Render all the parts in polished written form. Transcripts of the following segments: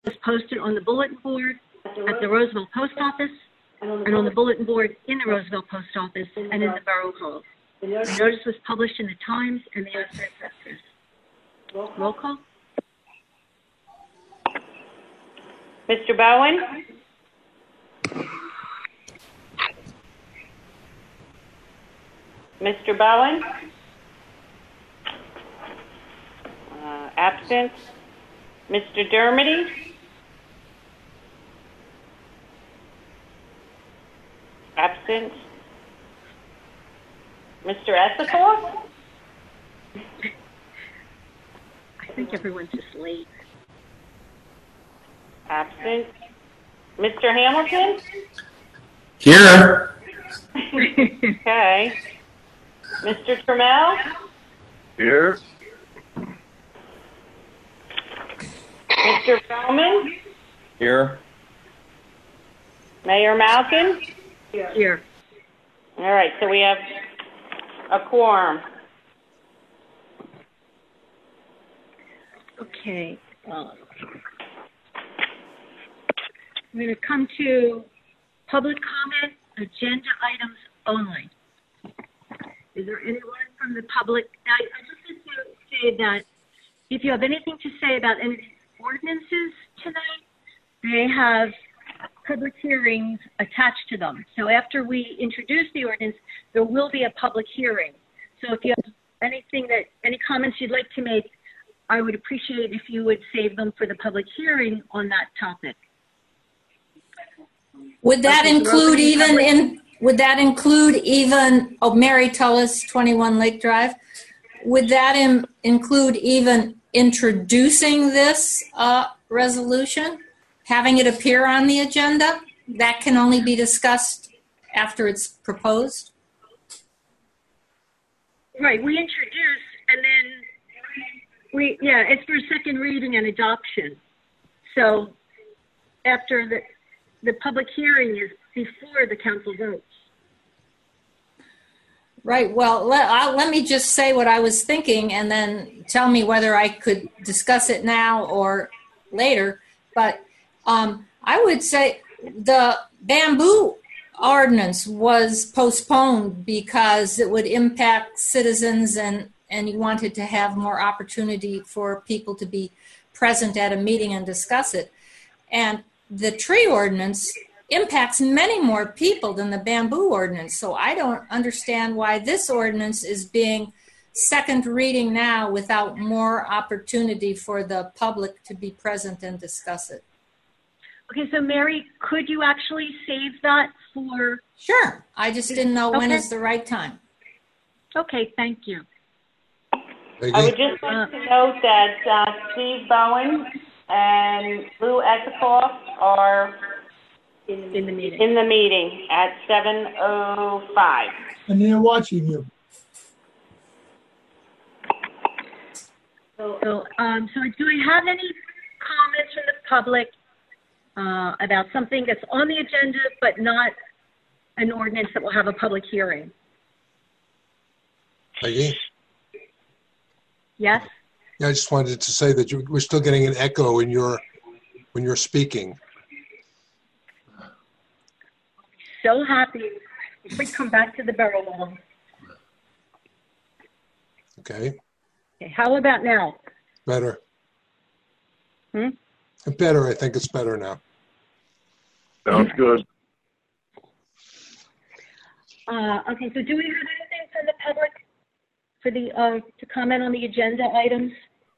is posted on the bulletin board at the Roseville Post Office and on the bulletin board in the Roseville Post Office and in the Borough Hall. The notice was published in the Times and the Outside Press. Roll call. Mr. Bowen? Mr. Bowen? Absent. Mr. Dermody? Absent. Mr. Esikoff? I think everyone's just late. Absent. Mr. Hamilton? Here. Okay. Mr. Trammell? Here. Mr. Bowman? Here. Mayor Malkin? Here. All right, so we have a quorum. Okay. We're going to come to public comment, agenda items only. Is there anyone from the public? I just want to say that if you have anything to say about any of these ordinances tonight, they have public hearings attached to them. So after we introduce the ordinance, there will be a public hearing. So if you have any comments you'd like to make, I would appreciate if you would save them for the public hearing on that topic. Would that include even, Mary Tullis, 21 Lake Drive, would that include even introducing this resolution, having it appear on the agenda? That can only be discussed after it's proposed? Right, we introduce and then it's for second reading and adoption. So after the public hearing is before the council votes. Right. Well, let me just say what I was thinking and then tell me whether I could discuss it now or later. But I would say the bamboo ordinance was postponed because it would impact citizens and you wanted to have more opportunity for people to be present at a meeting and discuss it. And the tree ordinance impacts many more people than the bamboo ordinance. So I don't understand why this ordinance is being second reading now without more opportunity for the public to be present and discuss it. Okay, so Mary, could you actually save that for? Sure. I just didn't know when is the right time. Okay, thank you. I would just like to note that Steve Bowen and Lou Esikoff are in the meeting at 7:05. And they're watching you. So do I have any comments from the public about something that's on the agenda but not an ordinance that will have a public hearing? Peggy? Yes? Yeah, I just wanted to say that we're still getting an echo when you're speaking. So happy if we come back to the Borough Hall. Okay. How about now? Better. Better. I think it's better now. Sounds good. Okay, so do we have anything from the public for the to comment on the agenda items?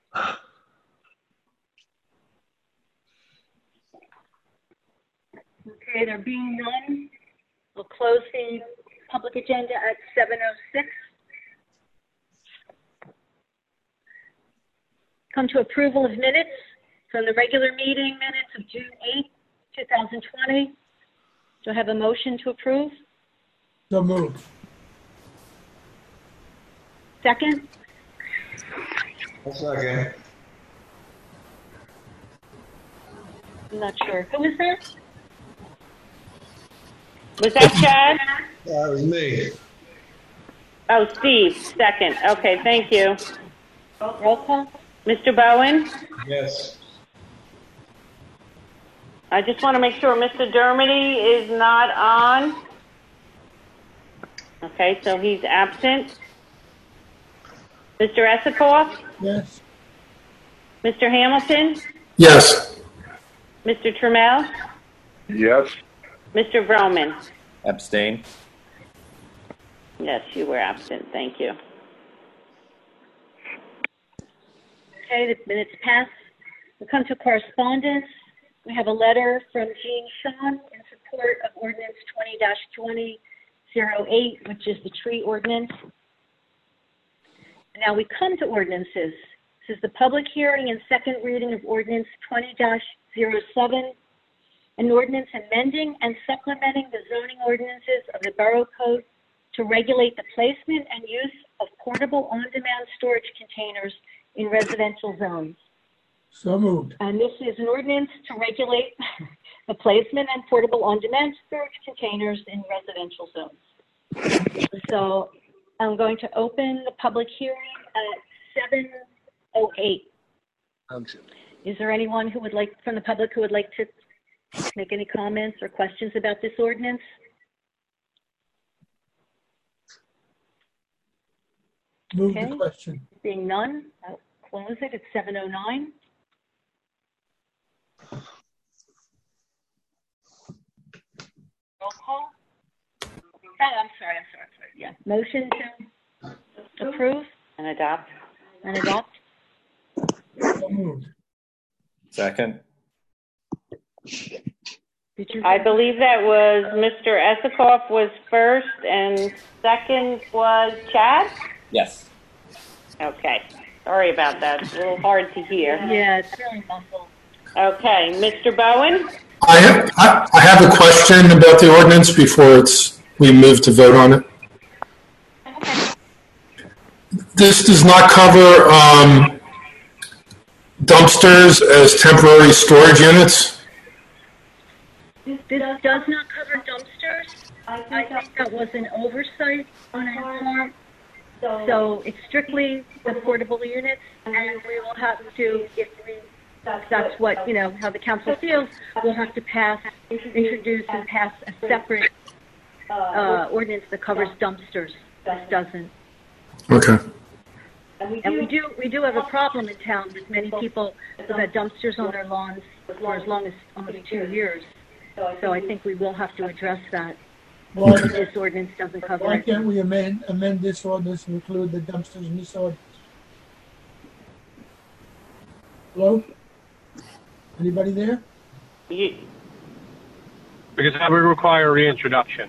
Okay, there being none, we'll close the public agenda at 7:06. Come to approval of minutes from the regular meeting minutes of June 8th, 2020. Do I have a motion to approve? So moved. Second? A second. I'm not sure. Who was that? Was that Chad? That was me. Oh, Steve, second. Okay, thank you. Roll call? Mr. Bowen? Yes. I just want to make sure Mr. Dermody is not on. Okay, so he's absent. Mr. Esikoff? Yes. Mr. Hamilton? Yes. Mr. Trammell? Yes. Mr. Vroman? Abstain. Yes, you were absent. Thank you. Okay, the minutes pass. We come to correspondence. We have a letter from Jean Sean in support of ordinance 20-2008, which is the tree ordinance. Now we come to ordinances. This is the public hearing and second reading of ordinance 20-07, an ordinance amending and supplementing the zoning ordinances of the Borough Code to regulate the placement and use of portable on-demand storage containers in residential zones. So moved. And this is an ordinance to regulate the placement and portable on-demand storage containers in residential zones. So I'm going to open the public hearing at 7:08. Is there anyone who would like, from the public, who would like to make any comments or questions about this ordinance? Move Okay. the question. Being none, I'll close it at 7:09. Roll call. I'm sorry. Yeah. Motion to approve And adopt. and adopt. So moved. Second. Did you? I believe that was Mr. Esikoff was first and second was Chad? Yes. Okay. Sorry about that. It's a little hard to hear. Yeah, it's really muffled. Okay. Mr. Bowen? I have a question about the ordinance before we move to vote on it. This does not cover dumpsters as temporary storage units? This does not cover dumpsters. I think that was an oversight on our part. So it's strictly the portable units, and we will have to, if that's what, how the council feels, we'll have to introduce and pass a separate ordinance that covers dumpsters. This doesn't. Okay. And we do have a problem in town with many people who've had dumpsters on their lawns for as long as almost 2 years. So I think we will have to address that. Why, This ordinance doesn't cover why it. can't we amend this ordinance to include the dumpsters in this ordinance? Hello? Anybody there? Because that would require reintroduction.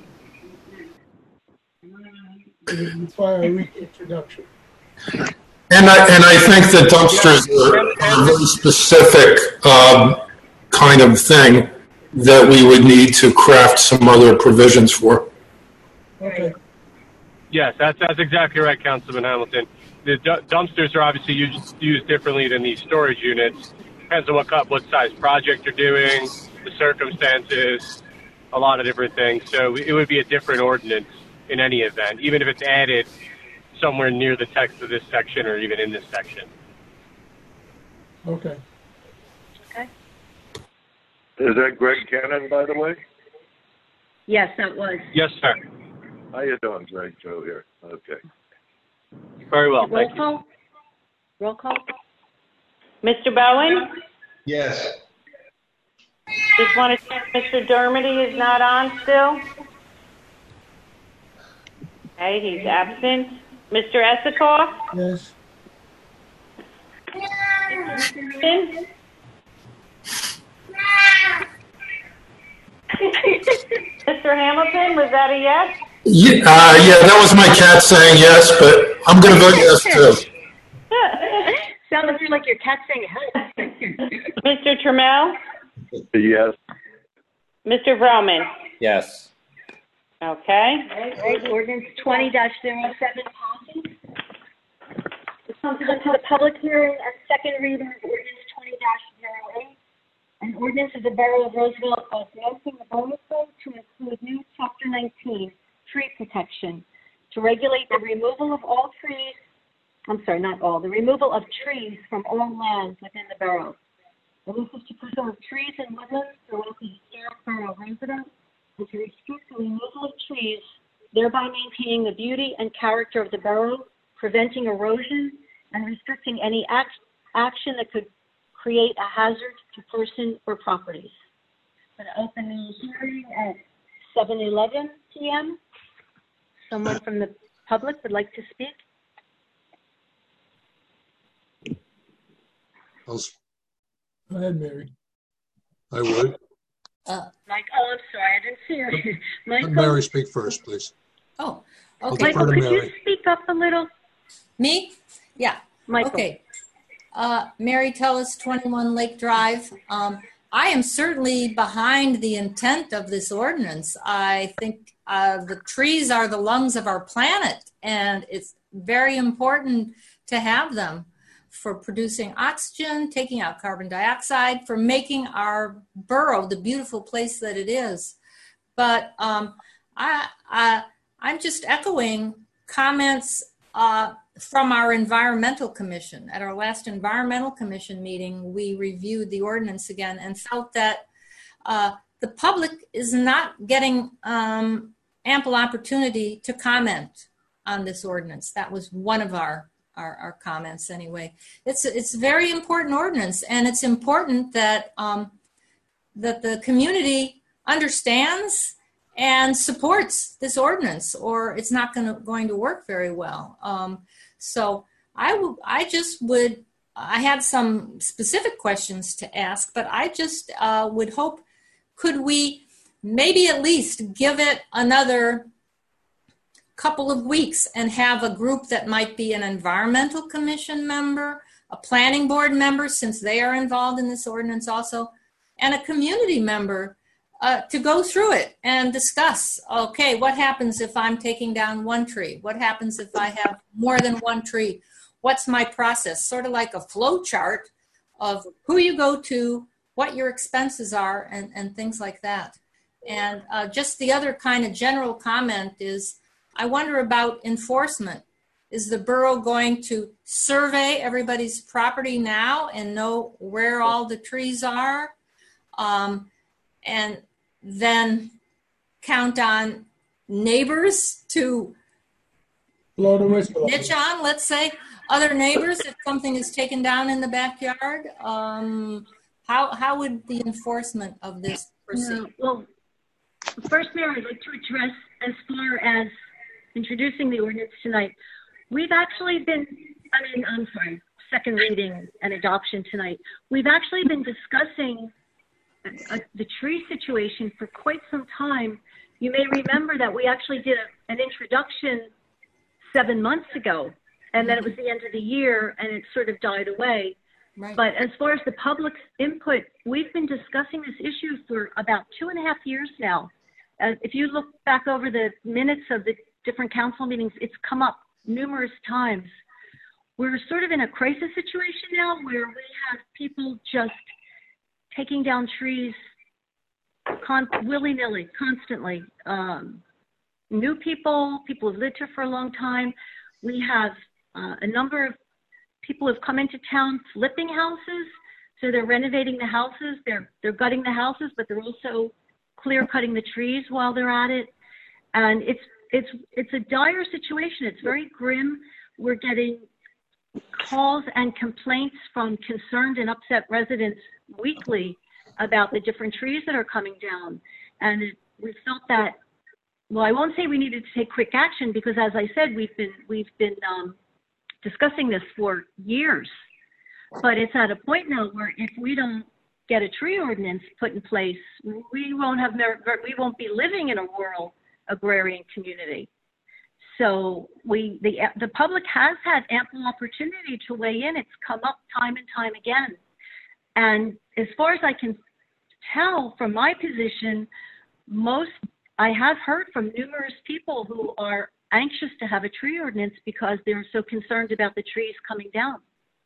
It would require a reintroduction. And I think that dumpsters are a very specific kind of thing that we would need to craft some other provisions for. Okay. Yes, that's exactly right, Councilman Hamilton. The dumpsters are obviously used differently than these storage units. Depends on what size project you're doing, the circumstances, a lot of different things. So it would be a different ordinance in any event, even if it's added somewhere near the text of this section or even in this section. Okay. Okay. Is that Greg Cannon, by the way? Yes, that was. Yes, sir. How you doing, Greg? Joe here. Okay. Very well. Roll Thank you. call? Roll call? Mr. Bowen? Yes. Just want to check Mr. Dermody is not on still. Okay, he's absent. Mr. Esikoff? Yes. Mr. Hamilton, was that a yes? Yeah, that was my cat saying yes, but I'm going to vote yes too. Sounds like your cat saying help. Mr. Trammell? Yes. Mr. Vroman? Yes. Okay. Right, ordinance 20-07 passes. We come to the public hearing and second reading of ordinance 20-08. An ordinance of the Borough of Roosevelt augmenting the Borough Code to include new Chapter 19, tree protection, to regulate the removal of all trees, the removal of trees from all lands within the borough. And this is to preserve trees and woodlands throughout the historic borough residence and to restrict the removal of trees, thereby maintaining the beauty and character of the borough, preventing erosion, and restricting any action that could create a hazard to person or properties. I'm going to open the hearing at 7:11 p.m. Someone from the public would like to speak? I'll- Go ahead, Mary. I would. Mike, oh, I'm sorry, I didn't see her. Let Michael, Mary speak first, please. Oh, I'll okay. defer Michael, to could you Mary. speak up a little? Me? Yeah. Michael. Okay. Mary Tellis, 21 Lake Drive. I am certainly behind the intent of this ordinance. I think the trees are the lungs of our planet, and it's very important to have them for producing oxygen, taking out carbon dioxide, for making our borough the beautiful place that it is. But I'm just echoing comments from our environmental commission. At our last environmental commission meeting, we reviewed the ordinance again and felt that the public is not getting ample opportunity to comment on this ordinance. That was one of our comments anyway. It's a very important ordinance, and it's important that that the community understands and supports this ordinance, or it's not going to work very well. So I had some specific questions to ask, but I just would hope, could we maybe at least give it another couple of weeks and have a group that might be an environmental commission member, a planning board member, since they are involved in this ordinance also, and a community member to go through it and discuss, okay, what happens if I'm taking down one tree? What happens if I have more than one tree? What's my process? Sort of like a flow chart of who you go to, what your expenses are, and things like that. And just the other kind of general comment is, I wonder about enforcement. Is the borough going to survey everybody's property now and know where all the trees are? And then count on neighbors to Blow the whistle. niche on, let's say, other neighbors if something is taken down in the backyard? How would the enforcement of this proceed? Yeah, well, first, Mary, I'd like to address, as far as introducing the ordinance tonight, we've actually been, second reading and adoption tonight. We've actually been discussing the tree situation for quite some time. You may remember that we actually did an introduction 7 months ago, and then it was the end of the year and it sort of died away. Right. But as far as the public's input, we've been discussing this issue for about 2.5 years now. If you look back over the minutes of the different council meetings, it's come up numerous times. We're sort of in a crisis situation now where we have people just taking down trees willy-nilly, constantly. New people who've lived here for a long time. We have a number of people who've come into town flipping houses. So they're renovating the houses, they're gutting the houses, but they're also clear cutting the trees while they're at it. And it's a dire situation. It's very grim. We're getting calls and complaints from concerned and upset residents weekly about the different trees that are coming down. And we felt that, well, I won't say we needed to take quick action, because as I said, we've been discussing this for years. But it's at a point now where if we don't get a tree ordinance put in place, we won't be living in a rural agrarian community. So the public has had ample opportunity to weigh in. It's come up time and time again. And as far as I can tell from my position, I have heard from numerous people who are anxious to have a tree ordinance because they're so concerned about the trees coming down.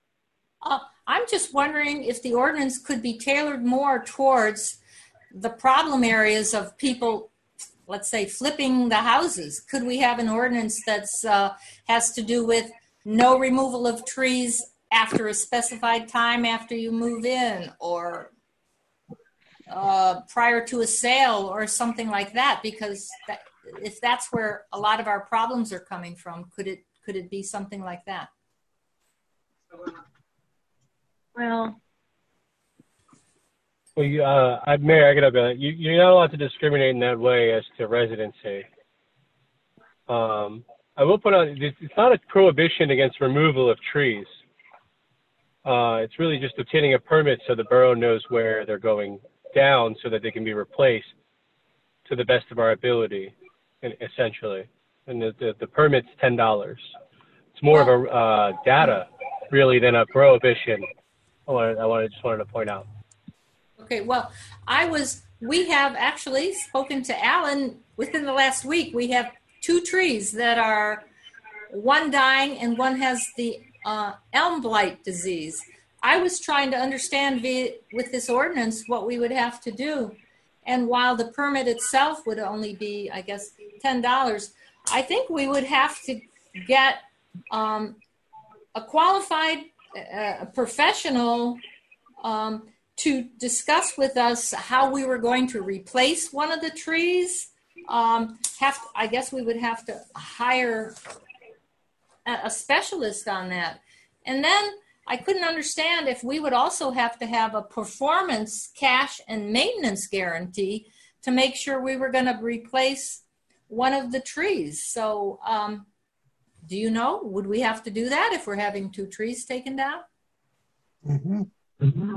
I'm just wondering if the ordinance could be tailored more towards the problem areas of people, let's say, flipping the houses. Could we have an ordinance that's has to do with no removal of trees after a specified time after you move in, or prior to a sale or something like that, because if that's where a lot of our problems are coming from, could it be something like that? Well, Mayor, I gotta be honest, you're not allowed to discriminate in that way as to residency. I will put out, it's not a prohibition against removal of trees. It's really just obtaining a permit so the borough knows where they're going down so that they can be replaced to the best of our ability, essentially. And the permit's $10. It's more of a data, really, than a prohibition. I just wanted to point out. Okay, well, we have actually spoken to Alan within the last week. We have 2 trees that are, one dying and one has the elm blight disease. I was trying to understand with this ordinance what we would have to do. And while the permit itself would only be, I guess, $10, I think we would have to get a qualified professional to discuss with us how we were going to replace one of the trees. I guess we would have to hire a specialist on that. And then I couldn't understand if we would also have to have a performance, cash, and maintenance guarantee to make sure we were going to replace one of the trees. So do you know, would we have to do that if we're having 2 trees taken down? Mm-hmm. Mm-hmm.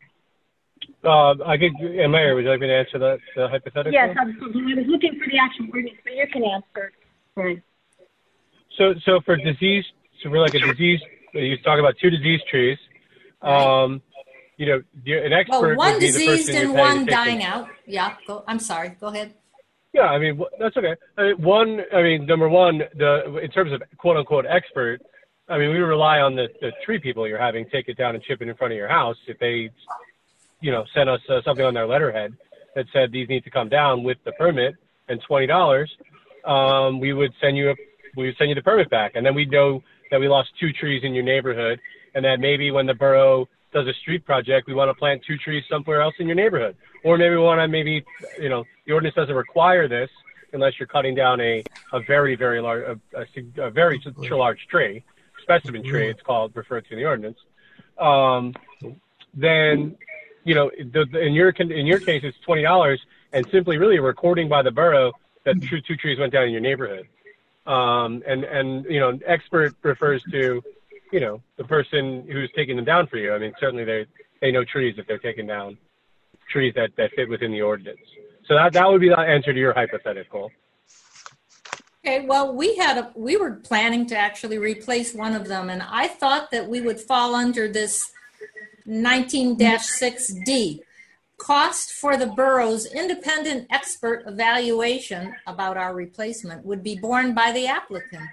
Mayor, would you like me to answer that hypothetical? yes, I was looking for the actual ordinance, but you can answer. Right. So for disease, so we're like a disease. You talk about 2 diseased trees. An expert. Well, one would be the diseased person and one dying out. Yeah. I'm sorry. Go ahead. Yeah, I mean that's okay. Number one, in terms of quote unquote expert, I mean we rely on the tree people you're having take it down and chip it in front of your house. If they, sent us something on their letterhead that said these need to come down with the permit and $20, we would send you the permit back, and then we'd know that we lost 2 trees in your neighborhood, and that maybe when the borough does a street project, we want to plant 2 trees somewhere else in your neighborhood. Or maybe we want to the ordinance doesn't require this unless you're cutting down a very, very large, a very large tree, specimen tree, it's called, referred to in the ordinance. Then, in your case, it's $20, and simply really a recording by the borough that 2 trees went down in your neighborhood. An expert refers to, the person who's taking them down for you. I mean, certainly they know trees if they're taking down trees that fit within the ordinance. So that would be the answer to your hypothetical. Okay, well, we were planning to actually replace one of them, and I thought that we would fall under this 19-6D. Cost for the borough's independent expert evaluation about our replacement would be borne by the applicant.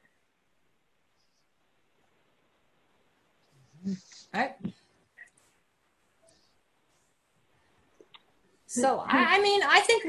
All right. So, I think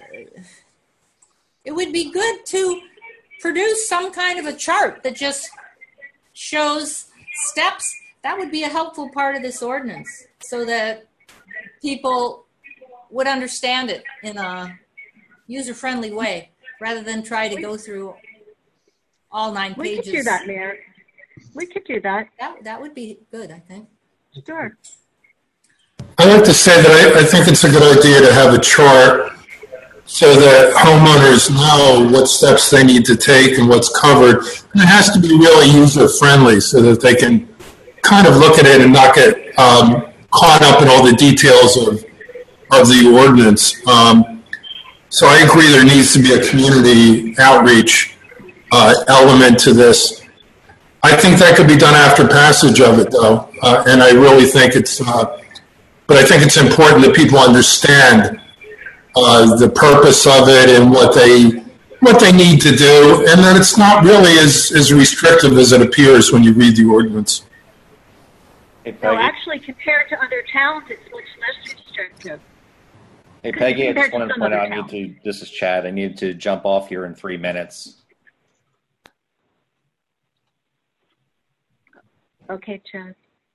it would be good to produce some kind of a chart that just shows steps. That would be a helpful part of this ordinance so that people would understand it in a user-friendly way rather than try to go through all 9 pages. We could do that, Mayor. We could do that. That would be good, I think. Sure. I'd like to say that I think it's a good idea to have a chart so that homeowners know what steps they need to take and what's covered. And it has to be really user-friendly so that they can kind of look at it and not get caught up in all the details of the ordinance. So I agree there needs to be a community outreach element to this. I think that could be done after passage of it, though, and I really think but I think it's important that people understand the purpose of it and what they need to do, and that it's not really as restrictive as it appears when you read the ordinance. Hey, no, actually, compared to other towns, it's much less restrictive. Hey, Peggy, I just wanted to point out, this is Chad, I need to jump off here in 3 minutes. Okay, Chad.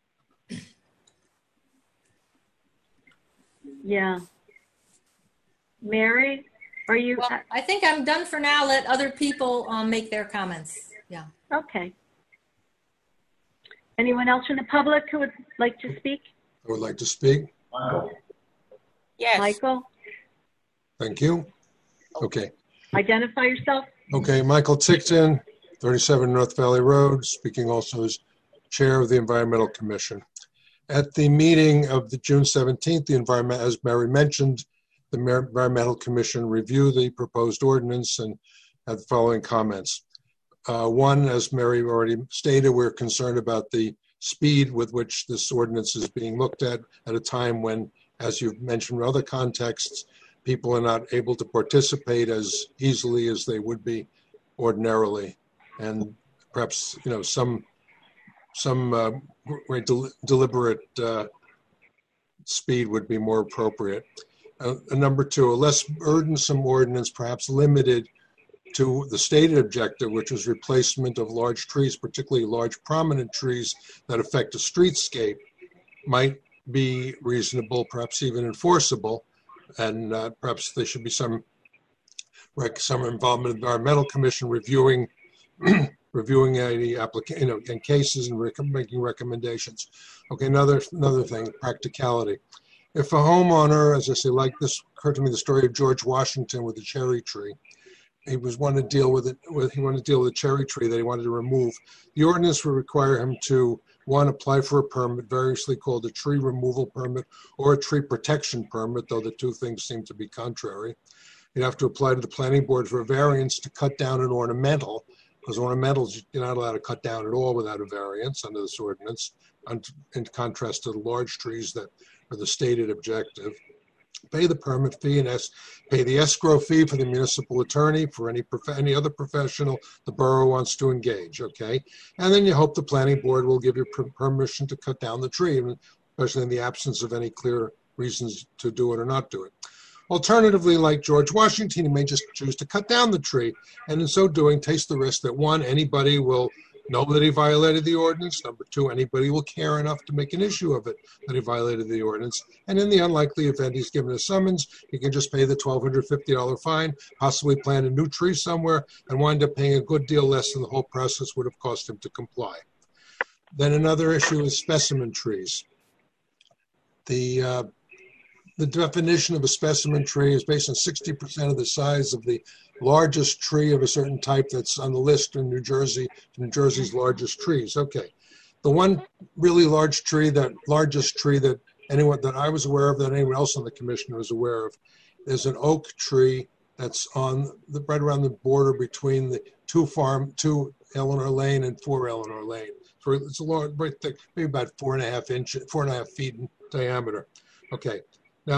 Yeah. Mary, are you? Well, I think I'm done for now. Let other people make their comments. Yeah. Okay. Anyone else from the public who would like to speak? I would like to speak. Michael. Yes. Michael, Thank you. Okay. identify yourself. Okay, Michael Tickton, 37 North Valley Road, speaking also as Chair of the Environmental Commission. At the meeting of the June 17th, the environment, as Mary mentioned, the Environmental Commission reviewed the proposed ordinance and had the following comments. One, as Mary already stated, we're concerned about the speed with which this ordinance is being looked at a time when, as you've mentioned in other contexts, people are not able to participate as easily as they would be ordinarily. And perhaps, you know, some deliberate speed would be more appropriate. Number two, a less burdensome ordinance, perhaps limited to the stated objective, which is replacement of large trees, particularly large prominent trees that affect a streetscape, might be reasonable, perhaps even enforceable, and perhaps there should be some involvement of the Environmental Commission reviewing any application, in cases and making recommendations. Okay, another thing, practicality. If a homeowner, as I say, like this occurred to me, the story of George Washington with the cherry tree. He wanted to deal with a cherry tree that he wanted to remove. The ordinance would require him to, one, apply for a permit, variously called a tree removal permit or a tree protection permit, though the two things seem to be contrary. He'd have to apply to the planning board for a variance to cut down an ornamental, because ornamentals you're not allowed to cut down at all without a variance under this ordinance, in contrast to the large trees that are the stated objective. Pay the permit fee and pay the escrow fee for the municipal attorney, for any other professional the borough wants to engage, okay? And then you hope the planning board will give you permission to cut down the tree, especially in the absence of any clear reasons to do it or not do it. Alternatively, like George Washington, he may just choose to cut down the tree, and in so doing, taste the risk that, one, anybody will know that he violated the ordinance. Number two, anybody will care enough to make an issue of it that he violated the ordinance. And in the unlikely event he's given a summons, he can just pay the $1,250 fine, possibly plant a new tree somewhere, and wind up paying a good deal less than the whole process would have cost him to comply. Then another issue is specimen trees. The definition of a specimen tree is based on 60% of the size of the largest tree of a certain type that's on the list in New Jersey, New Jersey's largest trees. Okay. The one really largest tree that anyone that I was aware of, that anyone else on the commission was aware of, is an oak tree that's on right around the border between the two Eleanor Lane and 4 Eleanor Lane. So it's a large, very thick, maybe about 4.5 feet in diameter. Okay. Now,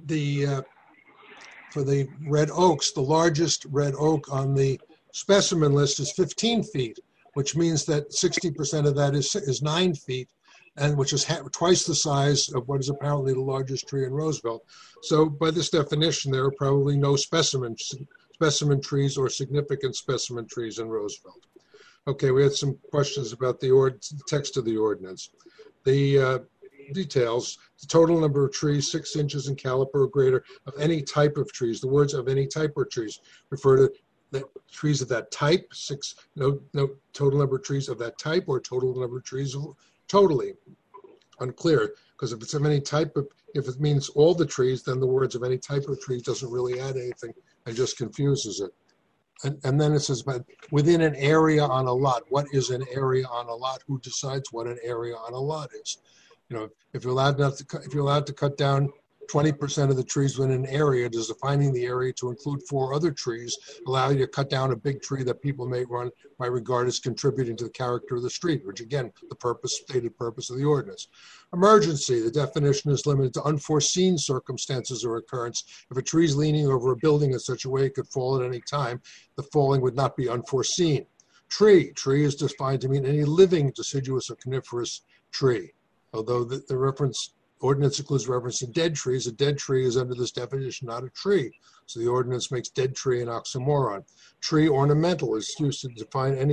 for the red oaks, the largest red oak on the specimen list is 15 feet, which means that 60% of that is 9 feet, and which is twice the size of what is apparently the largest tree in Roosevelt. So by this definition, there are probably no specimen trees or significant specimen trees in Roosevelt. Okay, we had some questions about the text of the ordinance. The details, the total number of trees 6 inches in caliper or greater of any type of trees. The words of any type or trees refer to the trees of that type. No total number of trees of that type or total number of trees totally. Unclear, because if it's of any type of, if it means all the trees, then the words of any type of trees doesn't really add anything and just confuses it. And then it says about within an area on a lot. What is an area on a lot? Who decides what an area on a lot is? You know, if you're allowed to cut down 20% of the trees within an area, does defining the area to include 4 other trees allow you to cut down a big tree that people might regard as contributing to the character of the street, which again, the stated purpose of the ordinance. Emergency, the definition is limited to unforeseen circumstances or occurrence. If a tree is leaning over a building in such a way it could fall at any time, the falling would not be unforeseen. Tree is defined to mean any living deciduous or coniferous tree. Although the ordinance includes reference to dead trees, a dead tree is under this definition not a tree. So the ordinance makes dead tree an oxymoron. Tree ornamental is used to define any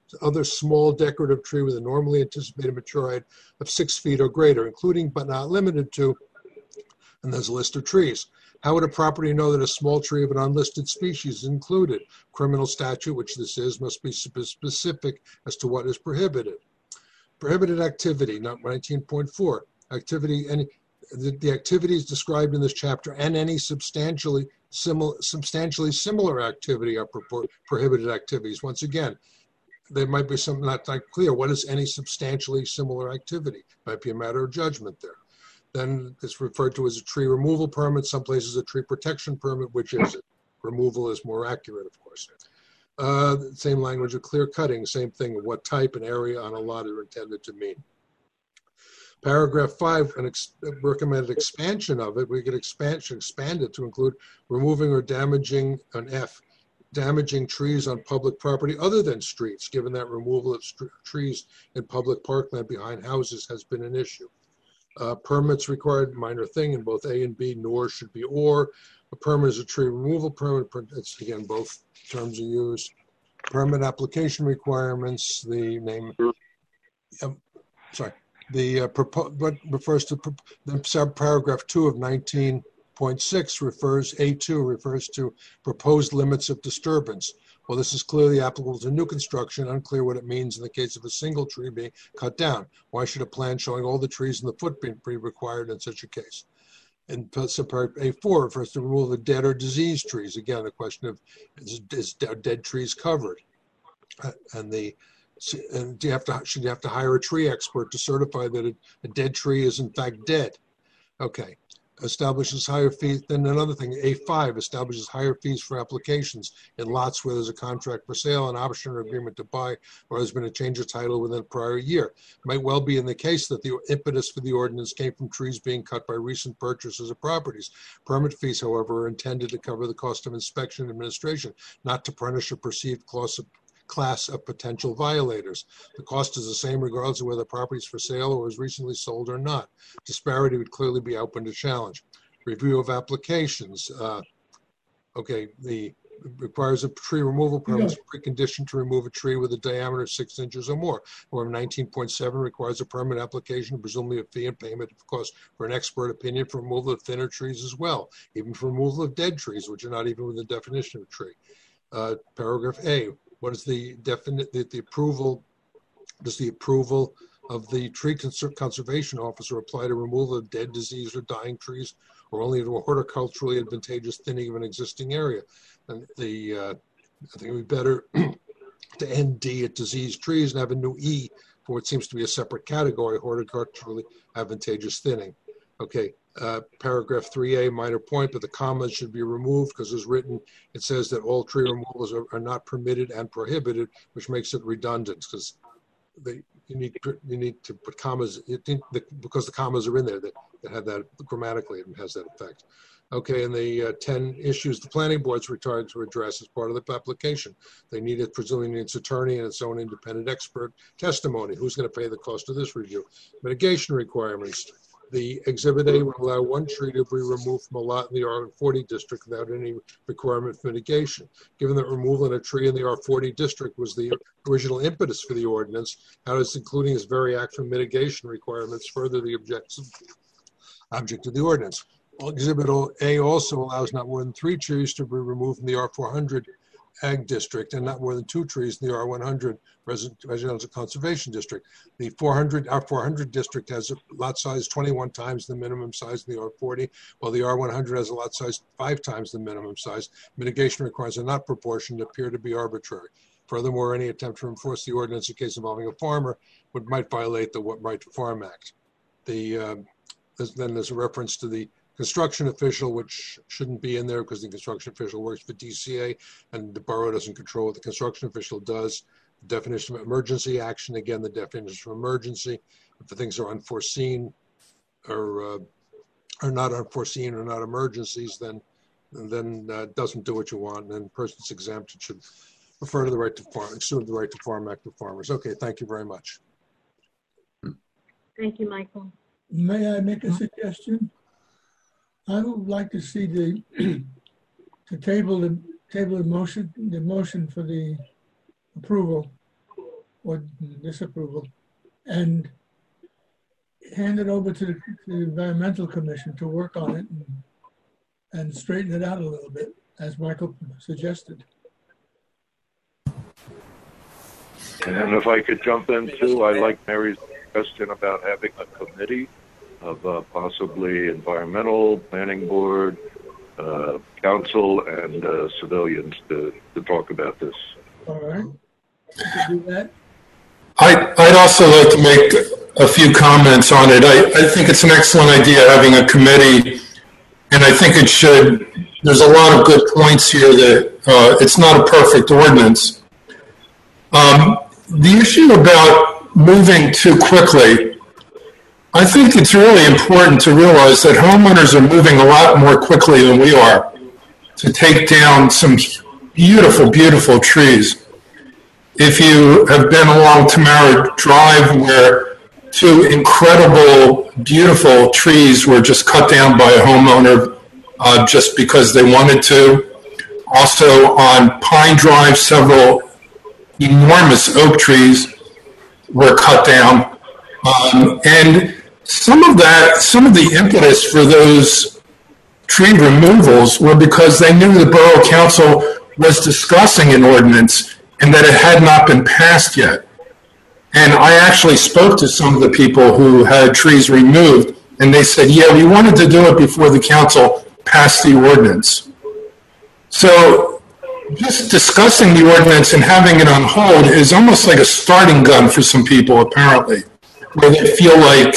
other small decorative tree with a normally anticipated mature height of 6 feet or greater, including but not limited to, and there's a list of trees. How would a property know that a small tree of an unlisted species is included? Criminal statute, which this is, must be specific as to what is prohibited. Prohibited activity, not 19.4. Activity, the activities described in this chapter and any substantially similar activity are prohibited activities. Once again, there might be something not clear. What is any substantially similar activity? Might be a matter of judgment there. Then it's referred to as a tree removal permit. Some places a tree protection permit, which is it. Removal is more accurate, of course. Same language of clear cutting, same thing of what type and area on a lot are intended to mean. Paragraph 5, recommended expansion of it, we could expand it to include removing or damaging, an F, damaging trees on public property other than streets, given that removal of trees in public parkland behind houses has been an issue. Permits required, minor thing, in both A and B, nor should be or. A permit is a tree removal permit. It's, again, both terms are used. Permit application requirements, the name, what refers to the subparagraph 2 of 19.6 refers, A2 refers to proposed limits of disturbance. Well, this is clearly applicable to new construction, unclear what it means in the case of a single tree being cut down. Why should a plan showing all the trees in the footprint be required in such a case? And subparagraph A4 refers to removal of dead or diseased trees. Again, the question of is dead trees covered? And should you have to hire a tree expert to certify that a dead tree is in fact dead? Okay. Establishes higher fees. Then another thing, A5 establishes higher fees for applications in lots where there's a contract for sale, an option or agreement to buy, or there's been a change of title within a prior year. It might well be in the case that the impetus for the ordinance came from trees being cut by recent purchasers of properties. Permit fees, however, are intended to cover the cost of inspection and administration, not to punish a perceived class of potential violators. The cost is the same regardless of whether the property is for sale or was recently sold or not. Disparity would clearly be open to challenge. Review of applications. Requires a tree removal permit as a precondition to remove a tree with a diameter of 6 inches or more. Or 19.7 requires a permit application, presumably a fee and payment of cost for an expert opinion for removal of thinner trees as well, even for removal of dead trees, which are not even within the definition of a tree. Paragraph A. What is the approval? Does the approval of the tree conservation officer apply to removal of dead, diseased, or dying trees, or only to a horticulturally advantageous thinning of an existing area? And I think it would be better to end D at diseased trees and have a new E for what seems to be a separate category, horticulturally advantageous thinning. Okay. Paragraph 3A, minor point, but the commas should be removed because as written, it says that all tree removals are not permitted and prohibited, which makes it redundant because you need to put commas because the commas are in there that have that grammatically, it has that effect. Okay, and the 10 issues the planning board's required to address as part of the application. They need it, presumably its attorney and its own independent expert testimony. Who's going to pay the cost of this review? Mitigation requirements. The Exhibit A would allow one tree to be removed from a lot in the R40 district without any requirement for mitigation. Given that removal of a tree in the R40 district was the original impetus for the ordinance, how does including this very act for mitigation requirements further the object of the ordinance? Well, Exhibit A also allows not more than 3 trees to be removed from the R400 Ag District and not more than 2 trees in the R100 Residential Conservation District. The R400 district has a lot size 21 times the minimum size in the R40, while the R100 has a lot size 5 times the minimum size. Mitigation requirements are not proportioned and appear to be arbitrary. Furthermore, any attempt to enforce the ordinance in case involving a farmer might violate the Right to Farm Act. Then there's a reference to the construction official, which shouldn't be in there because the construction official works for DCA and the borough doesn't control what the construction official does. The definition of emergency action, again, the definition of emergency, if the things are unforeseen or are not unforeseen or not emergencies, then doesn't do what you want, and then person's exempt, it should refer to the Right to Farm, assume the Right to Farm Act of Farmers. Okay, thank you very much. Thank you, Michael. May I make a suggestion? I would like to see the table the motion for the approval or disapproval and hand it over to the Environmental Commission to work on it and straighten it out a little bit, as Michael suggested. And if I could jump in too, I like Mary's question about having a committee of possibly environmental, planning board, council, and civilians to talk about this. All right. We can do that. I'd also like to make a few comments on it. I think it's an excellent idea having a committee, and I think it should. There's a lot of good points here that it's not a perfect ordinance. The issue about moving too quickly, I think it's really important to realize that homeowners are moving a lot more quickly than we are to take down some beautiful, beautiful trees. If you have been along Tamara Drive where two incredible, beautiful trees were just cut down by a homeowner just because they wanted to. Also on Pine Drive, several enormous oak trees were cut down. And some of the impetus for those tree removals were because they knew the Borough Council was discussing an ordinance and that it had not been passed yet. And I actually spoke to some of the people who had trees removed, and they said, yeah, we wanted to do it before the council passed the ordinance. So just discussing the ordinance and having it on hold is almost like a starting gun for some people, apparently, where they feel like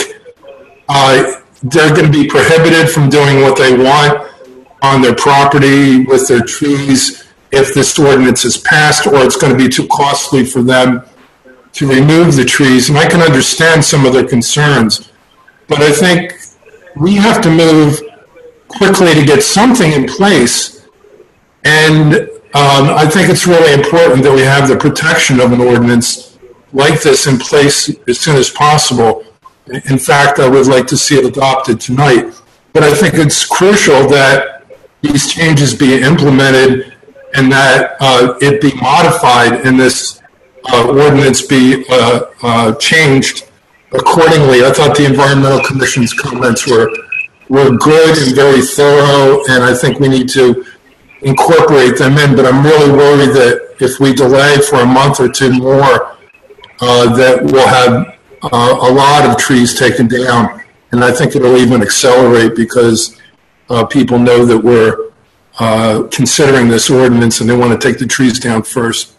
they're going to be prohibited from doing what they want on their property with their trees if this ordinance is passed, or it's going to be too costly for them to remove the trees. And I can understand some of their concerns, but I think we have to move quickly to get something in place. And I think it's really important that we have the protection of an ordinance like this in place as soon as possible. In fact, I would like to see it adopted tonight. But I think it's crucial that these changes be implemented and that it be modified and this ordinance be changed accordingly. I thought the Environmental Commission's comments were good and very thorough, and I think we need to incorporate them in. But I'm really worried that if we delay for a month or two more, that we'll have a lot of trees taken down. And I think it'll even accelerate because people know that we're considering this ordinance and they want to take the trees down first.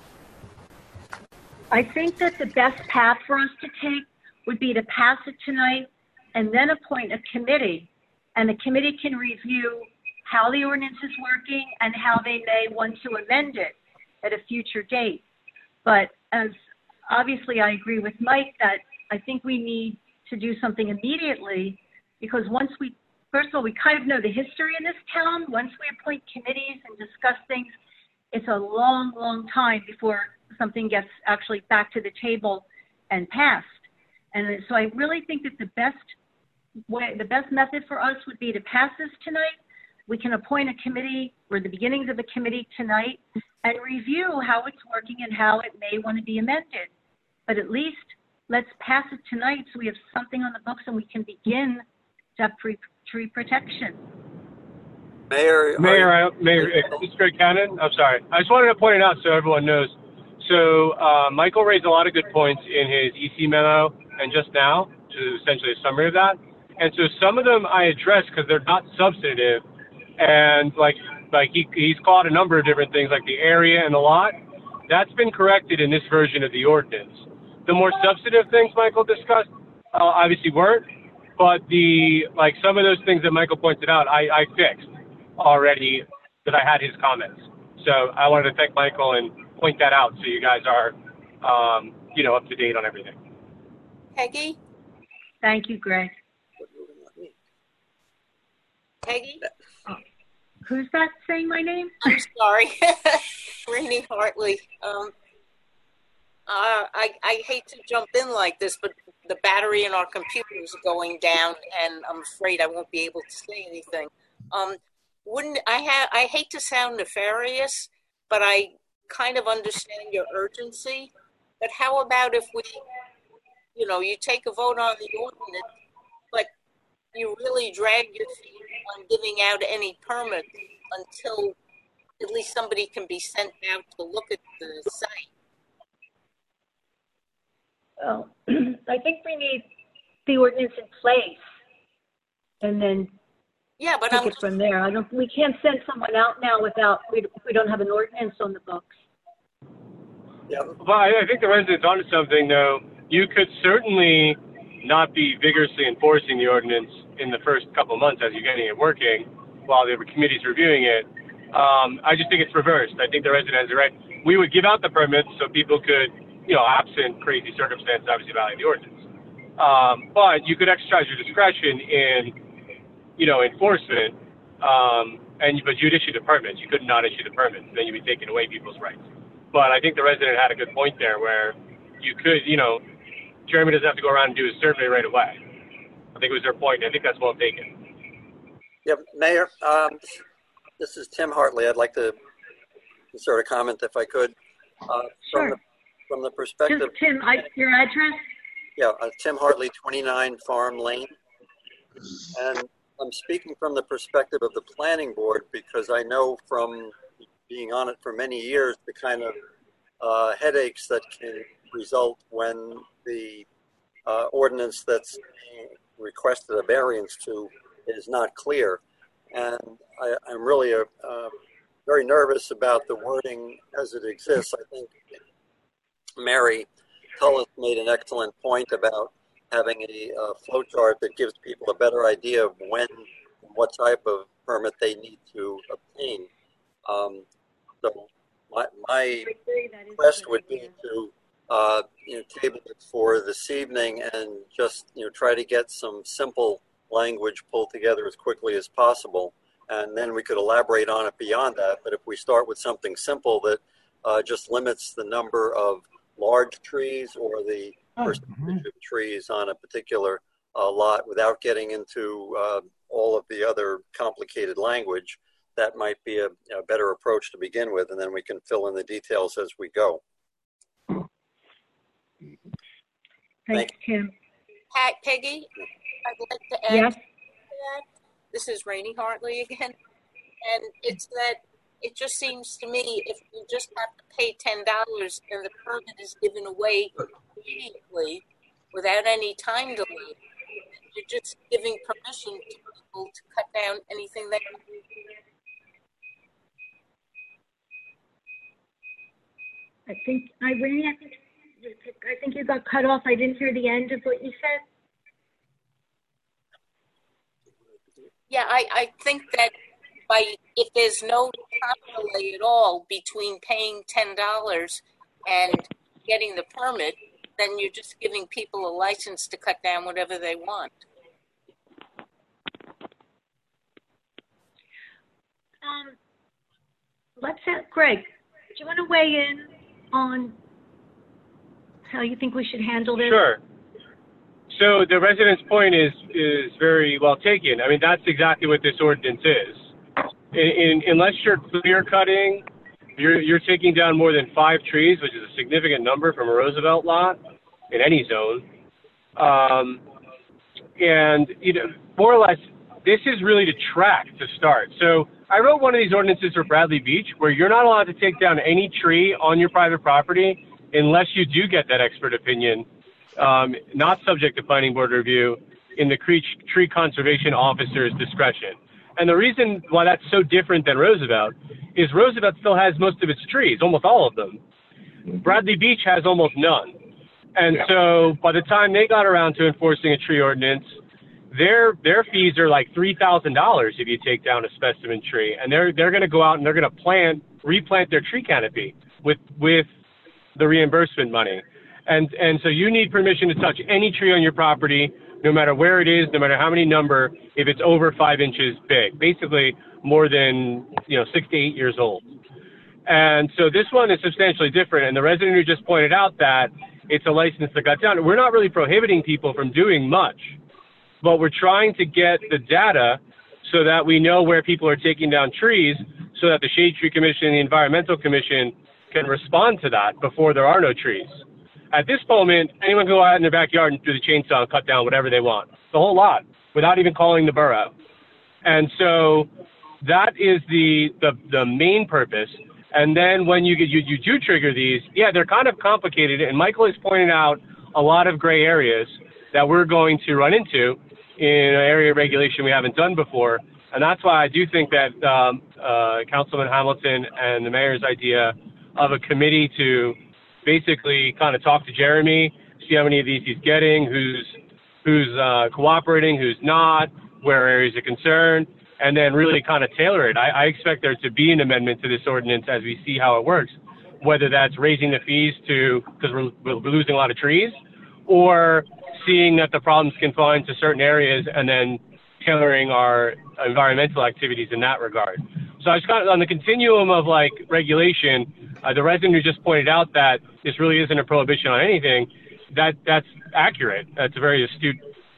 I think that the best path for us to take would be to pass it tonight and then appoint a committee, and the committee can review how the ordinance is working and how they may want to amend it at a future date. But as obviously I agree with Mike that I think we need to do something immediately, because first of all, we kind of know the history in this town. Once we appoint committees and discuss things, it's a long, long time before something gets actually back to the table and passed. And so I really think that the best method for us would be to pass this tonight. We can appoint a committee or the beginnings of a committee tonight and review how it's working and how it may want to be amended. But at least let's pass it tonight so we have something on the books and we can begin to have tree protection. Mayor, this is Greg Cannon. I'm sorry. I just wanted to point it out so everyone knows. So Michael raised a lot of good points in his EC memo and just now, which is essentially a summary of that. And so some of them I addressed because they're not substantive. And like he's called a number of different things like the area and the lot. That's been corrected in this version of the ordinance. The more substantive things Michael discussed obviously weren't, but some of those things that Michael pointed out, I fixed already that I had his comments. So I wanted to thank Michael and point that out so you guys are, up to date on everything. Peggy? Thank you, Greg. Peggy? Who's that saying my name? I'm sorry. Rainey Hartley. I hate to jump in like this, but the battery in our computer is going down, and I'm afraid I won't be able to say anything. I hate to sound nefarious, but I kind of understand your urgency But how about if we, you take a vote on the ordinance, but you really drag your feet on giving out any permits until at least somebody can be sent out to look at the site? Well, I think we need the ordinance in place, and then take it from there. We can't send someone out now without we don't have an ordinance on the books. Yeah, well, I think the resident's onto something, though. You could certainly not be vigorously enforcing the ordinance in the first couple of months as you're getting it working while the committee's reviewing it. I just think it's reversed. I think the resident is right. We would give out the permits so people could, absent crazy circumstances, obviously violate the ordinance. But you could exercise your discretion in, enforcement, but you'd issue the permits. You could not issue the permits. Then you'd be taking away people's rights. But I think the resident had a good point there where you could, Jeremy doesn't have to go around and do a survey right away. I think it was their point. I think that's well taken. Yep, Mayor, this is Tim Hartley. I'd like to insert a comment if I could. Sure. From the perspective... Tim, your address? Yeah, Tim Hartley, 29 Farm Lane. And I'm speaking from the perspective of the planning board because I know from being on it for many years the kind of headaches that can result when the ordinance that's being requested a variance to is not clear. And I'm really very nervous about the wording as it exists. I think Mary Tullis made an excellent point about having a flow chart that gives people a better idea of when, what type of permit they need to obtain. So my request would be to table it for this evening and just try to get some simple language pulled together as quickly as possible, and then we could elaborate on it beyond that. But if we start with something simple that just limits the number of large trees or the percentage of trees on a particular lot without getting into all of the other complicated language, that might be a better approach to begin with, and then we can fill in the details as we go. Thanks, Tim. Peggy, I'd like to add to that. This is Rainey Hartley again. And it's that it just seems to me if you just have to pay $10 and the permit is given away immediately without any time delay, you're just giving permission to people to cut down anything they I think, Irene, I think you got cut off. I didn't hear the end of what you said. Yeah, I think that if there's no time delay at all between paying $10 and getting the permit, then you're just giving people a license to cut down whatever they want. Let's have Greg. Do you want to weigh in on how you think we should handle this? Sure. So the resident's point is very well taken. I mean, that's exactly what this ordinance is. Unless you're clear cutting, you're taking down more than 5 trees, which is a significant number from a Roosevelt lot in any zone. And more or less, this is really to track to start. So I wrote one of these ordinances for Bradley Beach where you're not allowed to take down any tree on your private property unless you do get that expert opinion, not subject to planning board review, in the tree conservation officer's discretion. And the reason why that's so different than Roosevelt is Roosevelt still has most of its trees, almost all of them. Bradley Beach has almost none. And so by the time they got around to enforcing a tree ordinance, their fees are like $3,000 if you take down a specimen tree. And they're going to go out and they're going to replant their tree canopy with the reimbursement money. And so you need permission to touch any tree on your property, no matter where it is, no matter how many number, if it's over 5 inches big, basically more than 6 to 8 years old. And so this one is substantially different. And the resident who just pointed out that it's a license that got down. We're not really prohibiting people from doing much, but we're trying to get the data so that we know where people are taking down trees so that the Shade Tree Commission and the Environmental Commission can respond to that before there are no trees. At this moment, anyone can go out in their backyard and do the chainsaw and cut down whatever they want, the whole lot, without even calling the borough. And so that is the main purpose. And then when you do trigger these, yeah, they're kind of complicated. And Michael has pointed out a lot of gray areas that we're going to run into in an area of regulation we haven't done before. And that's why I do think that Councilman Hamilton and the mayor's idea of a committee to basically kind of talk to Jeremy, see how many of these he's getting, who's cooperating, who's not, where areas of concern, and then really kind of tailor it. I expect there to be an amendment to this ordinance as we see how it works, whether that's raising the fees because we're losing a lot of trees, or seeing that the problem's confined to certain areas and then tailoring our environmental activities in that regard. So I just got on the continuum of like regulation, the resident who just pointed out that this really isn't a prohibition on anything, that's accurate. That's a very astute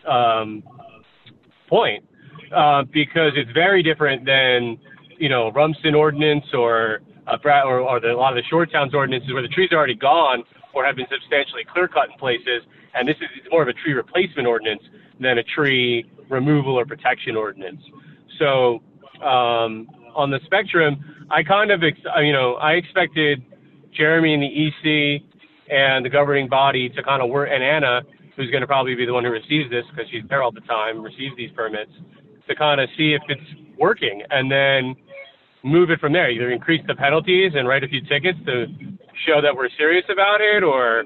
point, because it's very different than, Rumsden ordinance or a lot of the shore towns ordinances where the trees are already gone or have been substantially clear cut in places. And this is more of a tree replacement ordinance than a tree removal or protection ordinance. So on the spectrum, I kind of, I expected Jeremy and the EC and the governing body to kind of work, and Anna, who's going to probably be the one who receives this because she's there all the time, receives these permits, to kind of see if it's working and then move it from there. Either increase the penalties and write a few tickets to show that we're serious about it, or,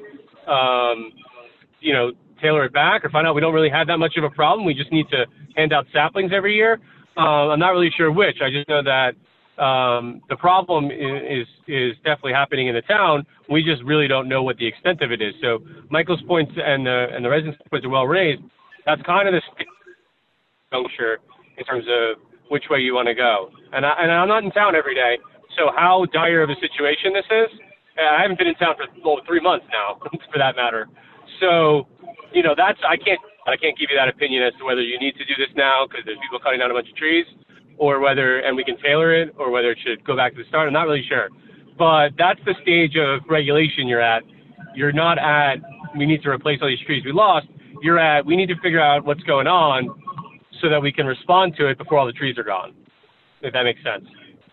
tailor it back, or find out we don't really have that much of a problem. We just need to hand out saplings every year. I'm not really sure which. I just know that the problem is definitely happening in the town. We just really don't know what the extent of it is. So Michael's points and the residents' points are well raised. That's kind of the juncture in terms of which way you want to go. And I'm not in town every day, so how dire of a situation this is, I haven't been in town for 3 months now, for that matter. So, I can't give you that opinion as to whether you need to do this now because there's people cutting down a bunch of trees, or and we can tailor it, or whether it should go back to the start. I'm not really sure. But that's the stage of regulation you're at. You're not at, we need to replace all these trees we lost. You're at, we need to figure out what's going on so that we can respond to it before all the trees are gone, if that makes sense.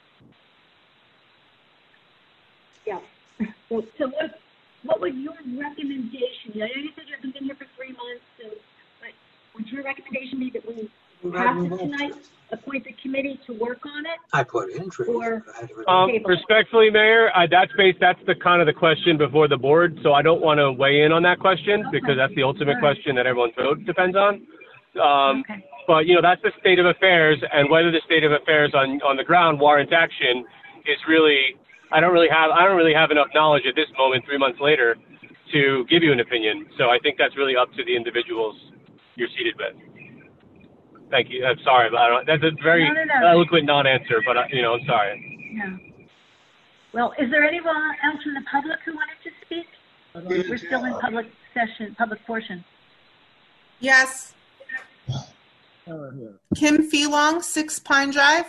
Yeah. So what was your recommendation? I know you said you haven't been here for 3 months, but would your recommendation be that we have to tonight appoint the committee to work on it? I put in trees. Respectfully, Mayor, that's the kind of the question before the board, so I don't want to weigh in on that question because that's the ultimate question that everyone's vote depends on. But that's the state of affairs, and whether the state of affairs on the ground warrants action is really. I don't really have enough knowledge at this moment, 3 months later, to give you an opinion. So I think that's really up to the individuals you're seated with. Thank you. I'm sorry, but that's a very eloquent non-answer, but I'm sorry. No. Well, is there anyone else in the public who wanted to speak? We're still in public portion. Yes. Kim Pheelong, 6 Pine Drive.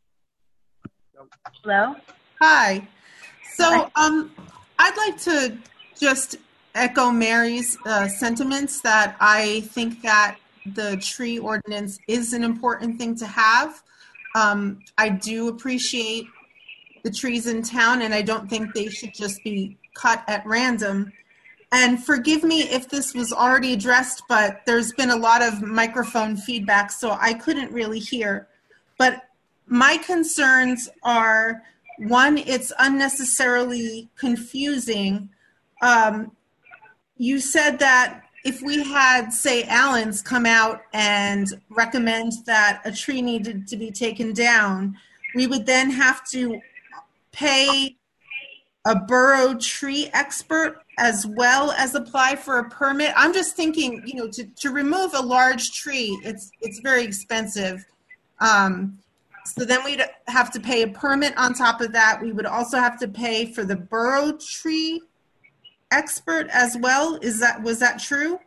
Hello. Hi. So I'd like to just echo Mary's sentiments that I think that the tree ordinance is an important thing to have. I do appreciate the trees in town, and I don't think they should just be cut at random. And forgive me if this was already addressed, but there's been a lot of microphone feedback, so I couldn't really hear. But my concerns are, one, it's unnecessarily confusing. You said that if we had, say, Allen's come out and recommend that a tree needed to be taken down, we would then have to pay a borough tree expert as well as apply for a permit. I'm just thinking, to remove a large tree, it's very expensive. So then we'd have to pay a permit on top of that. We would also have to pay for the borough tree expert as well. Was that true?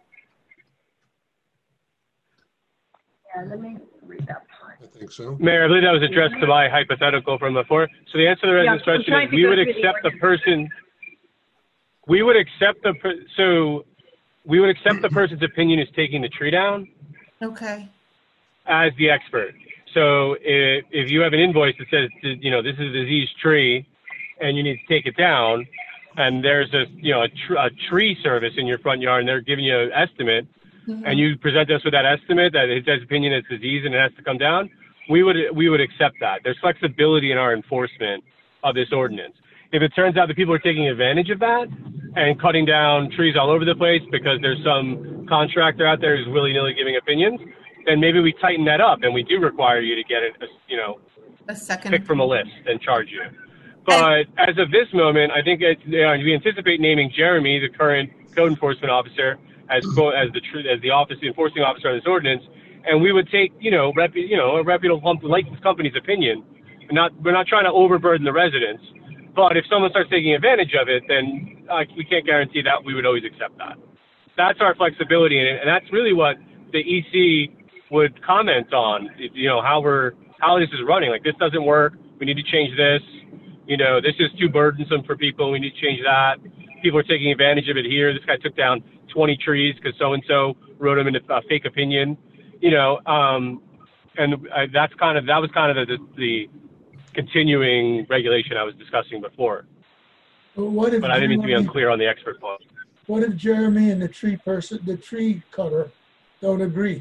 Yeah, let me read that part. I think so. Mayor, I believe that was addressed to my hypothetical from before. So the answer to the resident's question is we would accept the person. we would accept the person's opinion is taking the tree down. Okay. As the expert. So if you have an invoice that says, you know, this is a diseased tree and you need to take it down, and there's a tree service in your front yard and they're giving you an estimate, and you present us with that estimate that it says opinion is disease and it has to come down, we would accept that. There's flexibility in our enforcement of this ordinance. If it turns out that people are taking advantage of that and cutting down trees all over the place because there's some contractor out there who's willy-nilly giving opinions, then maybe we tighten that up and we do require you to get it, a second pick from a list and charge you. But as of this moment, I think we anticipate naming Jeremy, the current code enforcement officer, as the office enforcing officer on this ordinance, and we would take a reputable licensed company's opinion. We're not trying to overburden the residents, but if someone starts taking advantage of it, then we can't guarantee that we would always accept that. That's our flexibility in it, and that's really what the EC would comment on. How this is running. Like, this doesn't work. We need to change this. This is too burdensome for people. We need to change that. People are taking advantage of it here. This guy took down 20 trees because so-and-so wrote him in a fake opinion. And that was kind of the continuing regulation I was discussing before. But I didn't mean to be unclear on the expert part. What if Jeremy and the tree cutter, don't agree?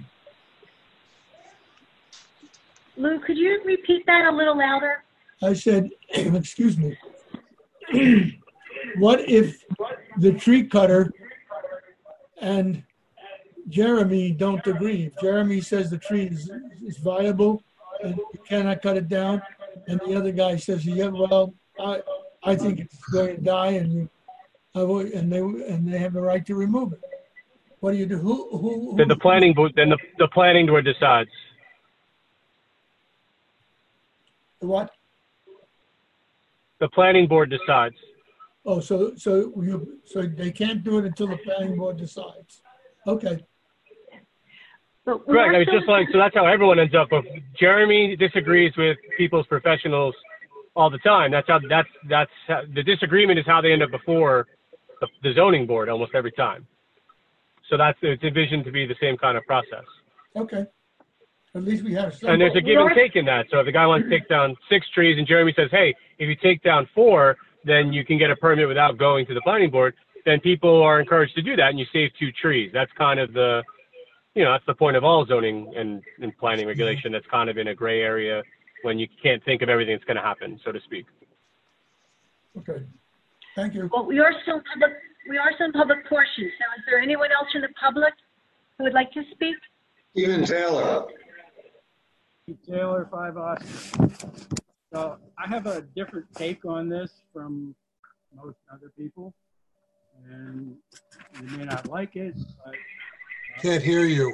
Lou, could you repeat that a little louder? I said, excuse me. What if the tree cutter and Jeremy don't agree? If Jeremy says the tree is viable and you cannot cut it down, and the other guy says, yeah, well, I think it's going to die, and they have the right to remove it. What do you do? Who then the planning board decides. What? The planning board decides. Oh, so they can't do it until the planning board decides. Okay. Correct. It's just so that's how everyone ends up. If Jeremy disagrees with people's professionals all the time, that's how the disagreement is how they end up before the zoning board almost every time. So it's envisioned to be the same kind of process. Okay. At least we have some. And there's a give and take in that. So if the guy wants to take down 6 trees and Jeremy says, hey, if you take down 4, then you can get a permit without going to the planning board, then people are encouraged to do that and you save 2 trees. That's kind of that's the point of all zoning and planning regulation. That's kind of in a gray area when you can't think of everything that's going to happen, so to speak. Okay. Thank you. Well, we are still in public portion. So is there anyone else in the public who would like to speak? Stephen Taylor. Taylor, 5 Austin. So I have a different take on this from most other people, and you may not like it, but can't hear you.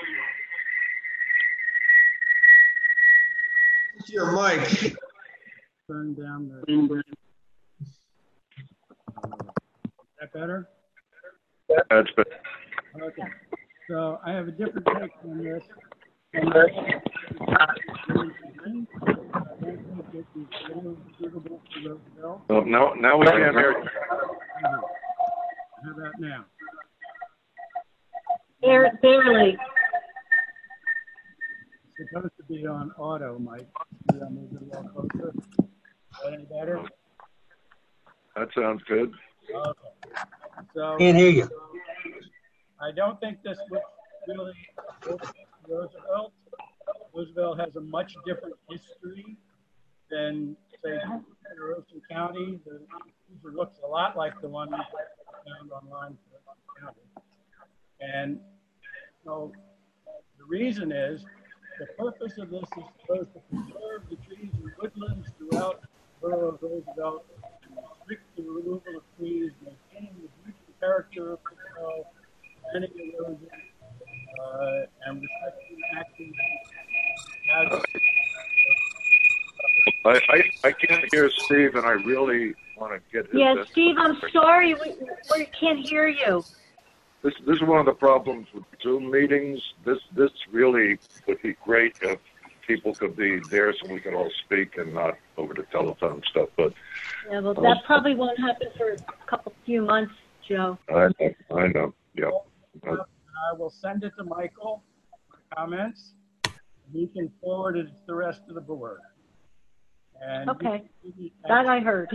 It's your mic. Turn down the. Is that better? That's better. Okay. So I have a different take on this. I don't think it is really suitable for Roosevelt. Well, now we can't hear you. How about now? Barely. It's supposed to be on auto, Mike. Maybe I'll move it a little closer. Is that any better? That sounds good. Okay. So Can't hear you. I don't think this would really Roosevelt. Roosevelt has a much different history than, say, Ocean County. The user looks a lot like the one we found online for Ocean County. And so the reason is the purpose of this is supposed to preserve the trees and woodlands throughout the borough of Roosevelt and restrict the removal of trees, maintaining the beautiful character of the borough, preventing erosion, and restricting actions. I can't hear Steve, and I really want to get his. Yeah, Steve, I'm sorry, we can't hear you. This is one of the problems with Zoom meetings. This really would be great if people could be there so we could all speak and not over the telephone stuff. But yeah, well, that probably won't happen for a couple few months, Joe. I know. Yeah. I will send it to Michael for comments. He can forward it to the rest of the board. And okay, that I heard.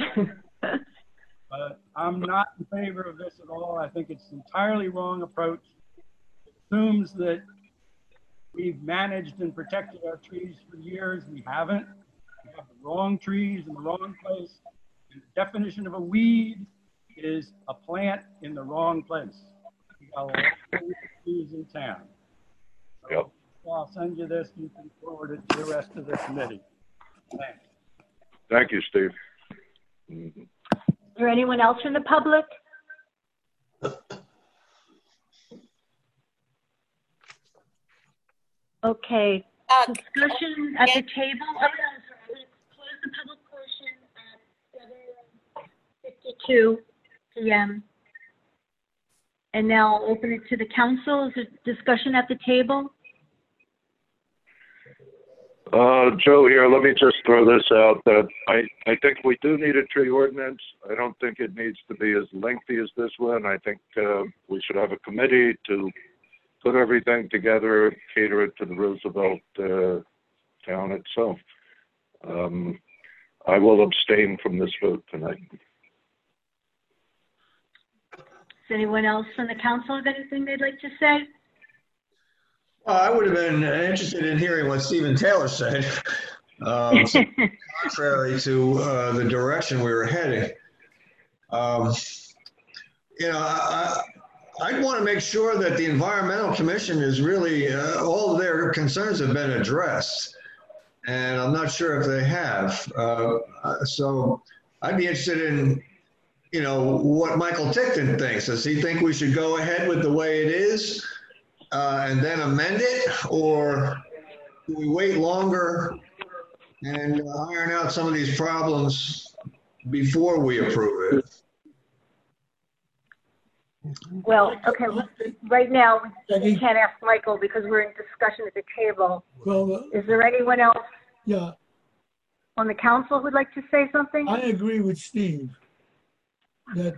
I'm not in favor of this at all. I think it's an entirely wrong approach. It assumes that we've managed and protected our trees for years. We haven't. We have the wrong trees in the wrong place. And the definition of a weed is a plant in the wrong place. We got a lot of trees in town. So yep. I'll send you this. You can forward it to the rest of the committee. Thanks. Thank you, Steve. Mm-hmm. Is there anyone else from the public? Okay. Discussion at the table. I'm going to close the public portion at 7:52 p.m. And now I'll open it to the council. Is there discussion at the table? Joe here, let me just throw this out that I think we do need a tree ordinance. I don't think it needs to be as lengthy as this one. I think we should have a committee to put everything together, cater it to the Roosevelt town itself. I will abstain from this vote tonight. Does anyone else from the council have anything they'd like to say? I would have been interested in hearing what Stephen Taylor said, contrary to the direction we were heading. You know, I'd want to make sure that the Environmental Commission is really, all of their concerns have been addressed. And I'm not sure if they have. So I'd be interested in, you know, what Michael Tickton thinks. Does he think we should go ahead with the way it is? And then amend it, or do we wait longer and iron out some of these problems before we approve it? Well, okay, right now we can't ask Michael because we're in discussion at the table. Well, is there anyone else on the council who would like to say something? I agree with Steve that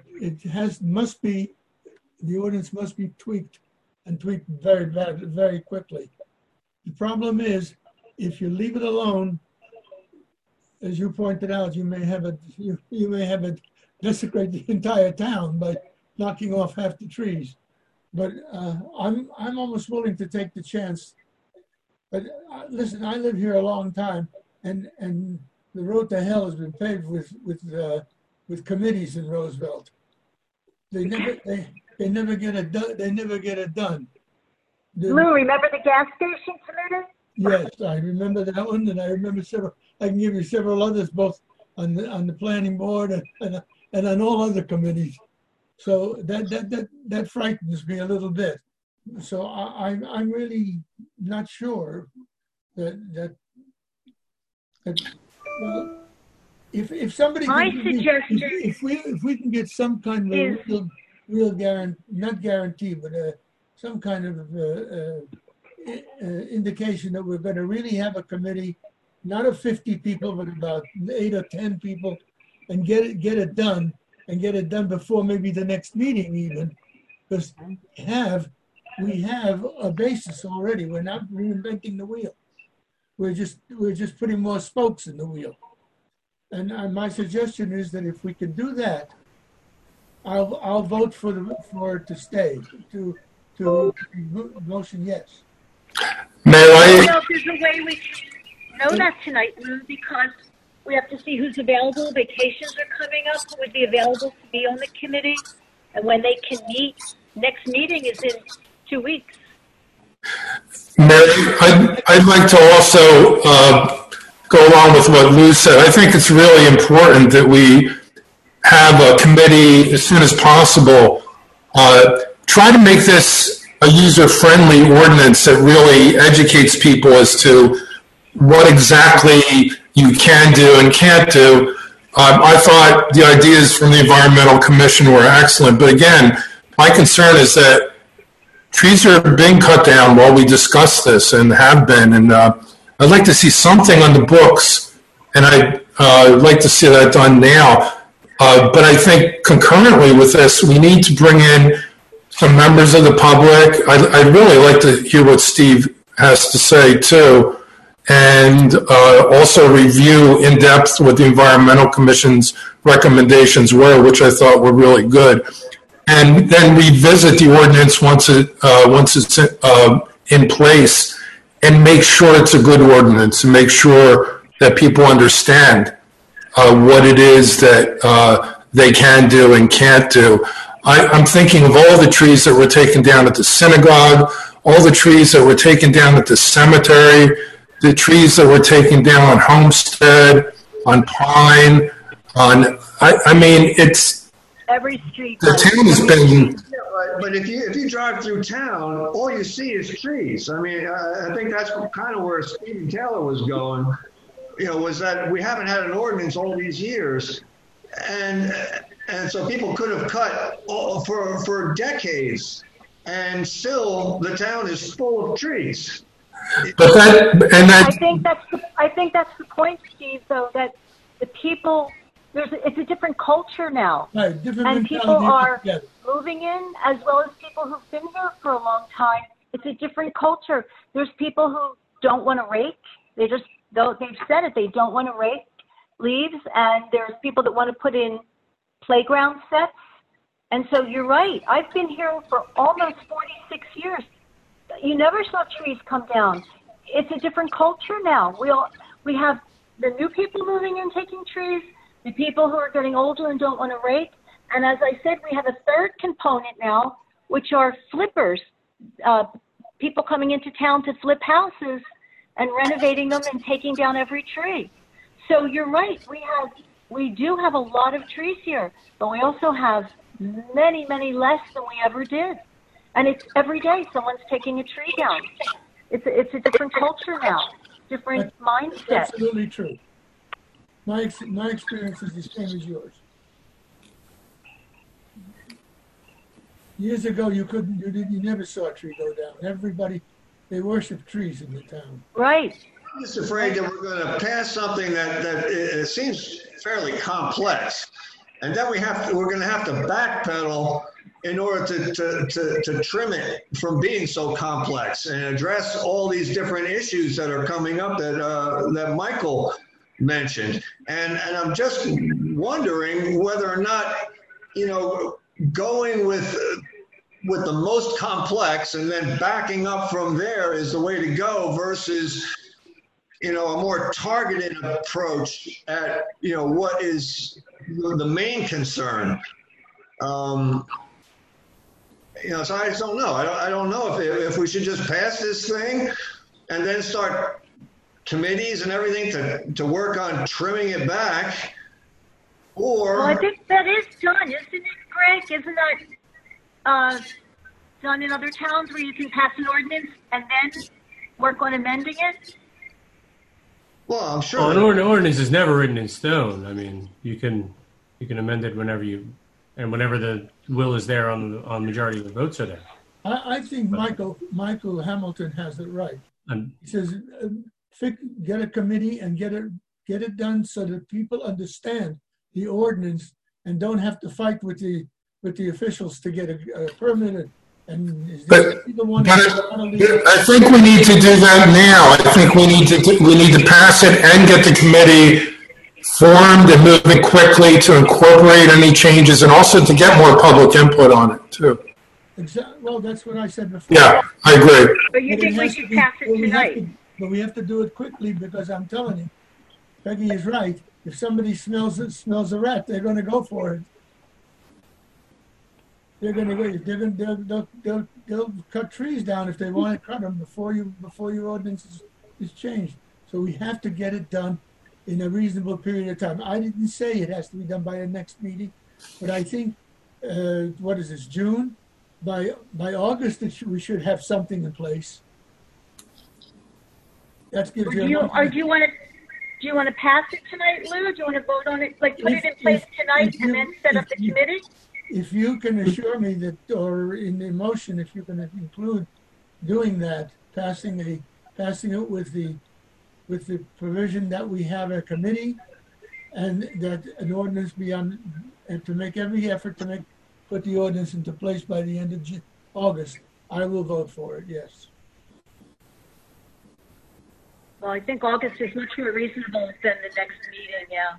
the ordinance must be tweaked and tweaked very quickly. The problem is, if you leave it alone, as you pointed out, you may have it desecrate the entire town by knocking off half the trees. But I'm almost willing to take the chance. But listen, I live here a long time, and the road to hell has been paved with committees in Roosevelt. They never get it done. They never get it done. Lou, remember the gas station committee? Yes, I remember that one, and I remember several. I can give you several others, both on the planning board and on all other committees. So that frightens me a little bit. So I'm really not sure that well, if somebody if we can get some kind of real guarantee, not guarantee, but some kind of indication that we're going to really have a committee, not of 50 people, but about 8 or 10 people, and get it done, and get it done before maybe the next meeting even, because we have a basis already. We're not reinventing the wheel. We're just putting more spokes in the wheel. And my suggestion is that if we can do that, I'll vote for it to stay, to motion yes. May I? I don't know if there's a way we can know that tonight, Lou, because we have to see who's available. Vacations are coming up. Who would be available to be on the committee, and when they can meet. Next meeting is in 2 weeks. Mary, I'd like to also go along with what Lou said. I think it's really important that we have a committee as soon as possible. Try to make this a user-friendly ordinance that really educates people as to what exactly you can do and can't do. I thought the ideas from the Environmental Commission were excellent, but again, my concern is that trees are being cut down while we discuss this and have been, and I'd like to see something on the books, and I'd like to see that done now, But I think concurrently with this, we need to bring in some members of the public. I'd really like to hear what Steve has to say too, and also review in depth what the Environmental Commission's recommendations were, which I thought were really good, and then revisit the ordinance once it's in place, and make sure it's a good ordinance, and make sure that people understand what it is that they can do and can't do. I'm thinking of all the trees that were taken down at the synagogue, all the trees that were taken down at the cemetery, the trees that were taken down on Homestead, on Pine, I mean, it's... Every street. The town has been... But if you drive through town, all you see is trees. I mean, I think that's kind of where Stephen Taylor was going. Was that we haven't had an ordinance all these years, and so people could have cut for decades, and still the town is full of trees. But I think that's the point, Steve. Though that the people, it's a different culture now, right, and people are moving in as well as people who've been here for a long time. It's a different culture. There's people who don't want to rake. They've said it. They don't want to rake leaves, and there's people that want to put in playground sets. And so you're right. I've been here for almost 46 years. You never saw trees come down. It's a different culture now. We have the new people moving in taking trees, the people who are getting older and don't want to rake. And as I said, we have a third component now, which are flippers, people coming into town to flip houses and renovating them and taking down every tree. So you're right. We do have a lot of trees here, but we also have many, many less than we ever did. And it's every day someone's taking a tree down. It's a different culture now, different mindset. Absolutely true. My experience is the same as yours. Years ago, you never saw a tree go down. Everybody, they worship trees in the town. Right. I'm just afraid that we're going to pass something that it seems fairly complex, and then we're going to have to backpedal in order to trim it from being so complex and address all these different issues that are coming up that Michael mentioned. And I'm just wondering whether or not, going with the most complex and then backing up from there is the way to go versus, a more targeted approach at, what is the main concern. So I just don't know. I don't know if we should just pass this thing and then start committees and everything to work on trimming it back, or... Well, I think that is done, isn't it, Greg? Isn't that done in other towns where you can pass an ordinance and then work on amending it? Well, I'm sure. Well, an ordinance is never written in stone. I mean, you can amend it whenever the will is there on majority of the votes are there. I think Michael Hamilton has it right. He says, get a committee and get it done so that people understand the ordinance and don't have to fight with the officials to get a permit. But I think we need to do that now. I think we need to pass it and get the committee formed and moving quickly to incorporate any changes and also to get more public input on it too. Exactly. Well, that's what I said before. Yeah, I agree. But you think we should pass it tonight? But we have to do it quickly because I'm telling you, Peggy is right. If somebody smells a rat, they're going to go for it. They're going to they'll cut trees down if they want to cut them before your ordinance is changed. So we have to get it done in a reasonable period of time. I didn't say it has to be done by the next meeting, but I think what is this, June? By August we should have something in place. That gives do you want to pass it tonight, Lou? Do you want to vote on it, like put it in place tonight and then set up the committee? If you can assure me that, or in the motion, if you can include doing that, passing it with the provision that we have a committee and that an ordinance be on, and to make every effort to put the ordinance into place by the end of August, I will vote for it, yes. Well, I think August is much more reasonable than the next meeting, yeah.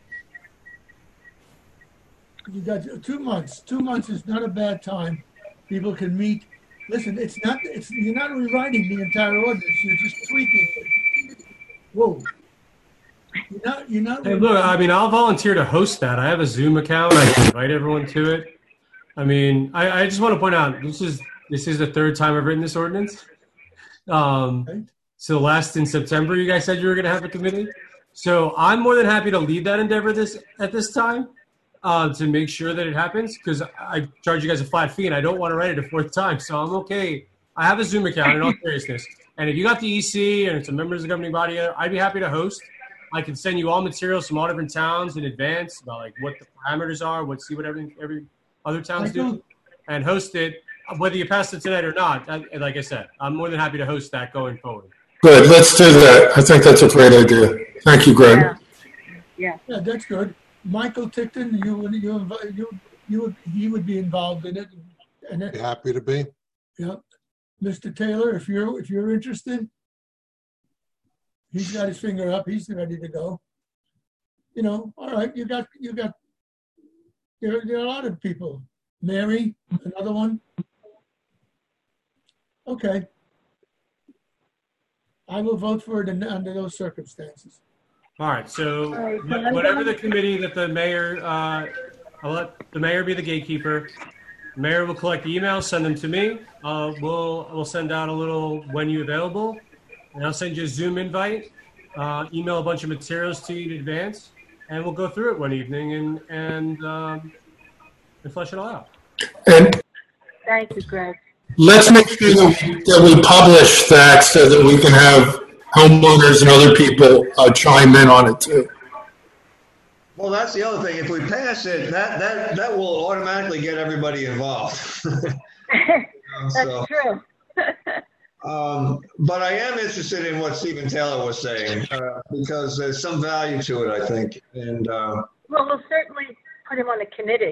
You got 2 months. 2 months is not a bad time. People can meet. Listen, you're not rewriting the entire ordinance. You're just tweaking it. Whoa. You're not. Hey, look, I mean, I'll volunteer to host that. I have a Zoom account. I can invite everyone to it. I mean, I just want to point out, this is the third time I've written this ordinance. So last in September, you guys said you were going to have a committee. So I'm more than happy to lead that endeavor at this time. To make sure that it happens, because I charge you guys a flat fee and I don't want to write it a fourth time. So I'm okay. I have a Zoom account in all seriousness. And if you got the EC and it's a members of the governing body, I'd be happy to host. I can send you all materials from all different towns in advance about like what the parameters are, see what every other towns do, and host it, whether you pass it tonight or not. Like I said, I'm more than happy to host that going forward. Good. Let's do that. I think that's a great idea. Thank you, Greg. Yeah, that's good. Michael Ticton, he would be involved in it. And be happy to be. Yep. Mr. Taylor, if you're interested, he's got his finger up. He's ready to go. All right. There are a lot of people. Mary, another one. Okay. I will vote for it under those circumstances. All right, so whatever the committee that the mayor, I'll let the mayor be the gatekeeper. The mayor will collect the emails, send them to me. We'll send out a little when you available, and I'll send you a Zoom invite. Email a bunch of materials to you in advance, and we'll go through it one evening and flesh it all out. And thank you, Greg. Let's make sure that we publish that so that we can have homeowners and other people chime in on it too. Well, that's the other thing. If we pass it, that will automatically get everybody involved. That's true. But I am interested in what Stephen Taylor was saying because there's some value to it, I think. And well, we'll certainly put him on the committee.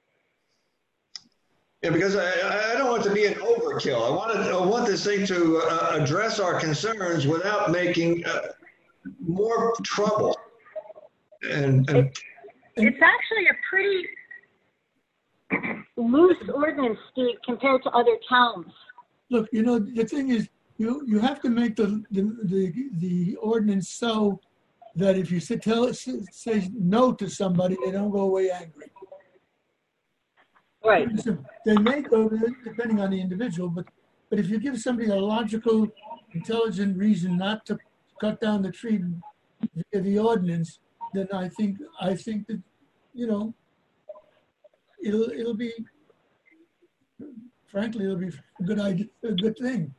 Yeah, because I don't want it to be an overkill. I want this thing to address our concerns without making more trouble. And it's actually a pretty loose ordinance, Steve, compared to other towns. Look, the thing is, you have to make the ordinance so that if you say no to somebody, they don't go away angry. Right. They may go, depending on the individual, but if you give somebody a logical, intelligent reason not to cut down the tree via the ordinance, then I think that it'll be, frankly, it'll be a good idea, a good thing.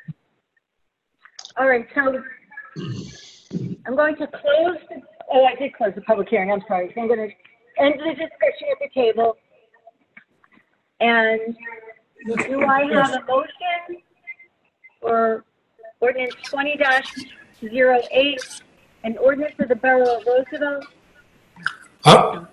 All right, so I'm going to close. I did close the public hearing. I'm sorry. So I'm going to end the discussion at the table. And do I have a motion for ordinance 20-08, an ordinance of the Borough of Roosevelt? I'll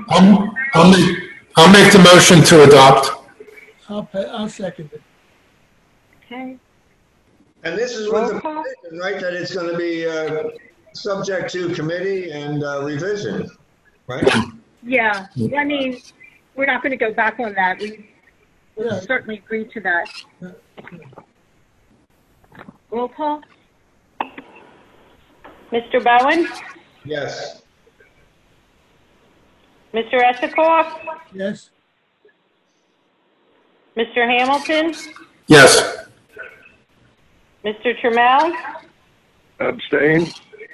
make the motion to adopt. I'll second it. Okay. And this is with the provision, right, that it's going to be subject to committee and revision, right? Yeah. I mean, we're not going to go back on that. We'll certainly agree to that. Roll call. Mr. Bowen? Yes. Mr. Esikoff? Yes. Mr. Hamilton? Yes. Mr. Trammell? Abstain.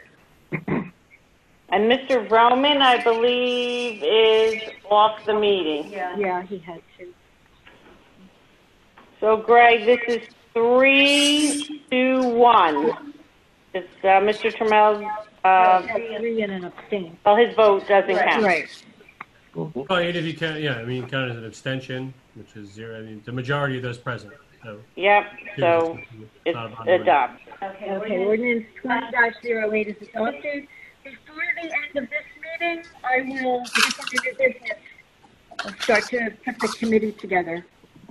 And Mr. Vroman, I believe, is off the meeting. Yeah, he had to. So, Greg, this is 3-2-1. It's Mr. Trammell. 3 and an abstain. Well, his vote doesn't count. Right. Well, and if you count, count as an abstention, which is 0. I mean, the majority of those present. So. Yep. So it's adopted. Okay. Ordinance 20-08 is adopted. Before the end of this meeting, I will, just under new business, I'll start to put the committee together.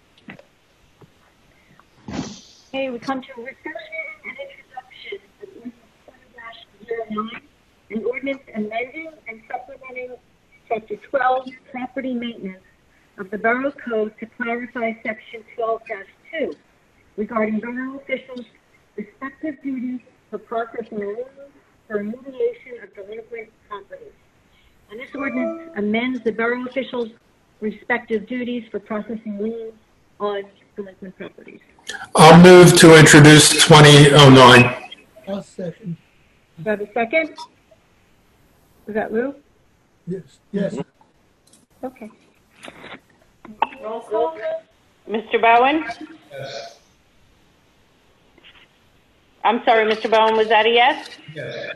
Okay, we come to refreshment and introduction of ordinance 20-09, an ordinance amending and supplementing Chapter 12, property maintenance of the Borough Code to clarify Section 12-2 regarding borough officials' respective duties for processing liens for remediation of delinquent properties. And this ordinance amends the borough officials' respective duties for processing liens on delinquent properties. I'll move to introduce 2009. I'll second. Do I have a second? Is that Lou? Yes. Yes. Okay. Roll call. Mr. Bowen? Yes. I'm sorry, Mr. Bowen, was that a yes? Yes.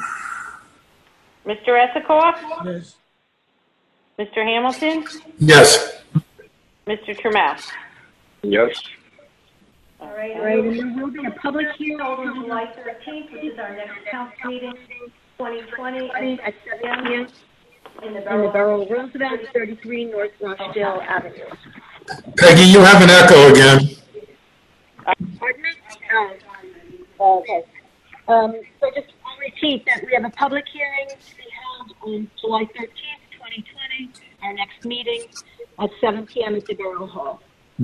Mr. Esikoff? Yes. Mr. Hamilton? Yes. Mr. Trammell? Yes. All right, and there will be a public hearing on July 13th, which is our next council meeting, 2020 at 7 p.m. in the Borough of Roosevelt, 33 North Rochdale Avenue. Peggy, you have an echo again. Pardon me? Oh, okay. So just I'll repeat that we have a public hearing to be held on July 13th, 2020, our next meeting at 7 p.m. at the Borough Hall.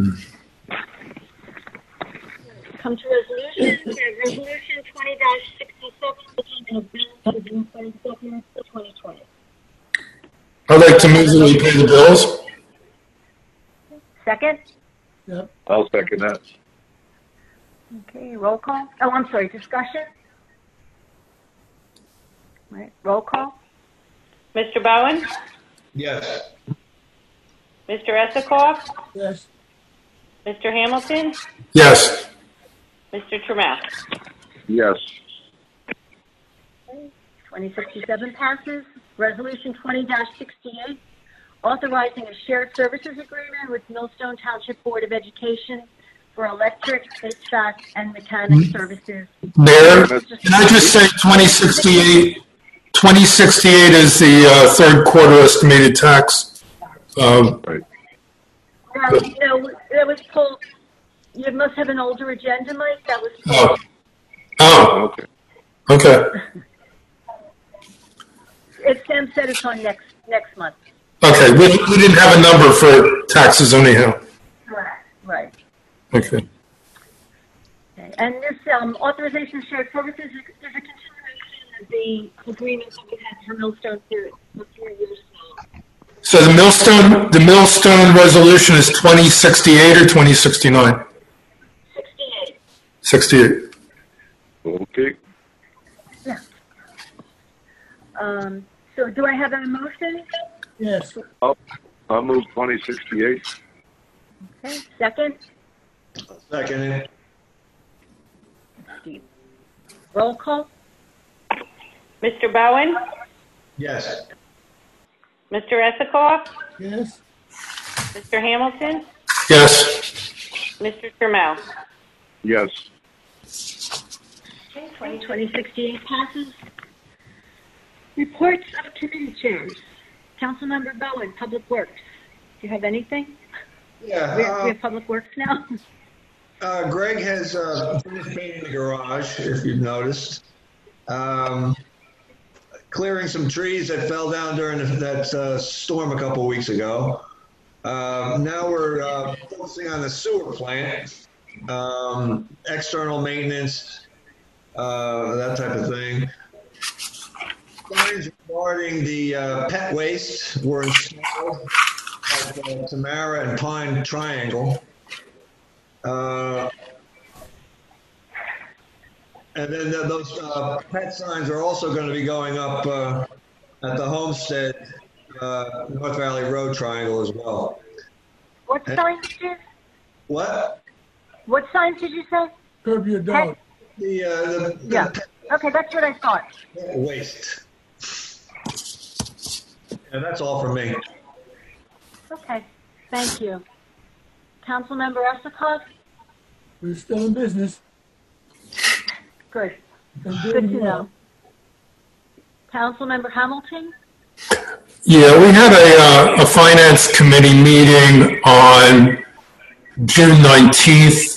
Come to resolution 20-67 of June 22nd, 2020. I'd like to move that we pay the bills. Second? Yep. I'll second that. Okay, roll call. Oh, I'm sorry, discussion? Right, roll call. Mr. Bowen? Yes. Mr. Esikoff? Yes. Mr. Hamilton? Yes. Mr. Trammell? Yes. 2067 passes. Resolution 20-68, authorizing a shared services agreement with Millstone Township Board of Education for electric, HVAC, and mechanic services. Mayor, can I just say 2068? 2068 is the third quarter estimated tax. Right. No, that was pulled. You must have an older agenda, Mike. That was pulled. Oh. Okay. Okay. Sam said it's on next month. Okay. We didn't have a number for taxes anyhow. Correct. Right. Okay. Okay. And this authorization of shared services, there's a continuation of the agreement that we've had for Millstone for 4 years now. So the Millstone resolution is 2068 or 2069? 68. 68. Okay. Yeah. So do I have a motion? Yes. I'll move 2068. Okay. Second? Second. Roll call. Mr. Bowen? Yes. Mr. Esikoff? Yes. Mr. Hamilton? Yes. Mr. Trammell? Yes. Okay, 2068 passes. Reports of committee chairs. Councilmember Bowen, Public Works. Do you have anything? Yeah. We have Public Works now. Greg has finished painting the garage, if you've noticed. Clearing some trees that fell down during that storm a couple weeks ago. Now we're focusing on the sewer plant, external maintenance, that type of thing. Signs regarding the pet waste were installed at the Tamara and Pine Triangle. And then those pet signs are also going to be going up at the Homestead North Valley Road Triangle as well. What signs did you? What? What signs did you say? Curb your dog. Yeah. Okay, that's what I thought. Waste. And that's all from me. Okay, thank you. Councilmember Esikoff? We're still in business. Good. And Good doing to well. know. Councilmember Hamilton? Yeah, we had a finance committee meeting on June 19th.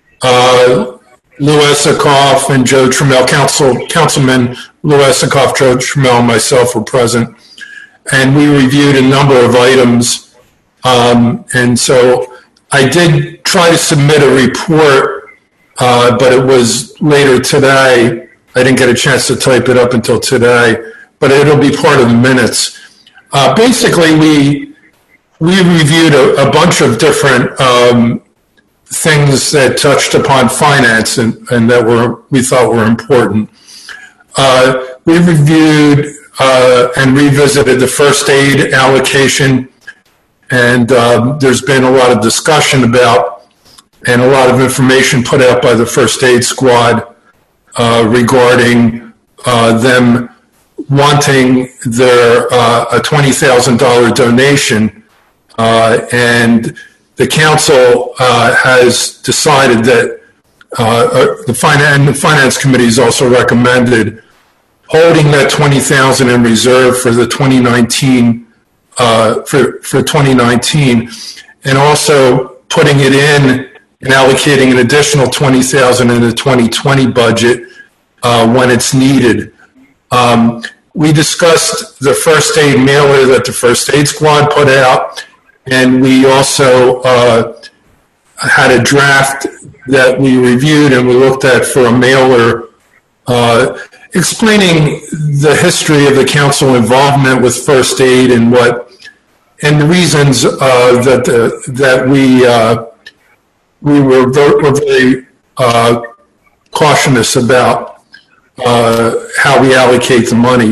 Lou Esikoff and Joe Trammell, Councilman Lou Esikoff, Joe Trammell, and myself were present. And we reviewed a number of items. And so I did try to submit a report, but it was later today. I didn't get a chance to type it up until today, but it'll be part of the minutes. Basically, we reviewed a bunch of different things that touched upon finance and that we thought were important. We reviewed and revisited the first aid allocation, and there's been a lot of discussion about and a lot of information put out by the first aid squad regarding them wanting their a $20,000 donation, and the council has decided that the finance committee has also recommended holding that $20,000 in reserve for the 2019 for 2019, and also putting it in and allocating an additional $20,000 in the 2020 budget when it's needed. We discussed the first aid mailer that the first aid squad put out, and we also had a draft that we reviewed and we looked at for a mailer explaining the history of the council involvement with first aid and the reasons that we were very cautious about how we allocate the money.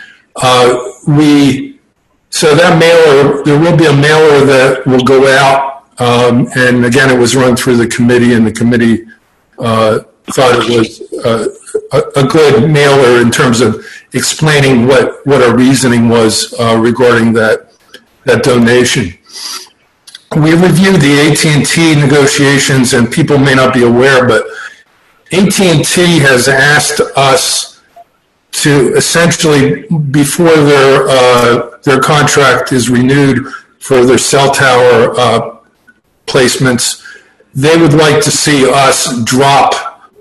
So that mailer, there will be a mailer that will go out, and again, it was run through the committee, and the committee thought it was a good mailer in terms of explaining what our reasoning was regarding that donation. We reviewed the AT&T negotiations, and people may not be aware, but AT&T has asked us to essentially, before their contract is renewed for their cell tower placements, they would like to see us drop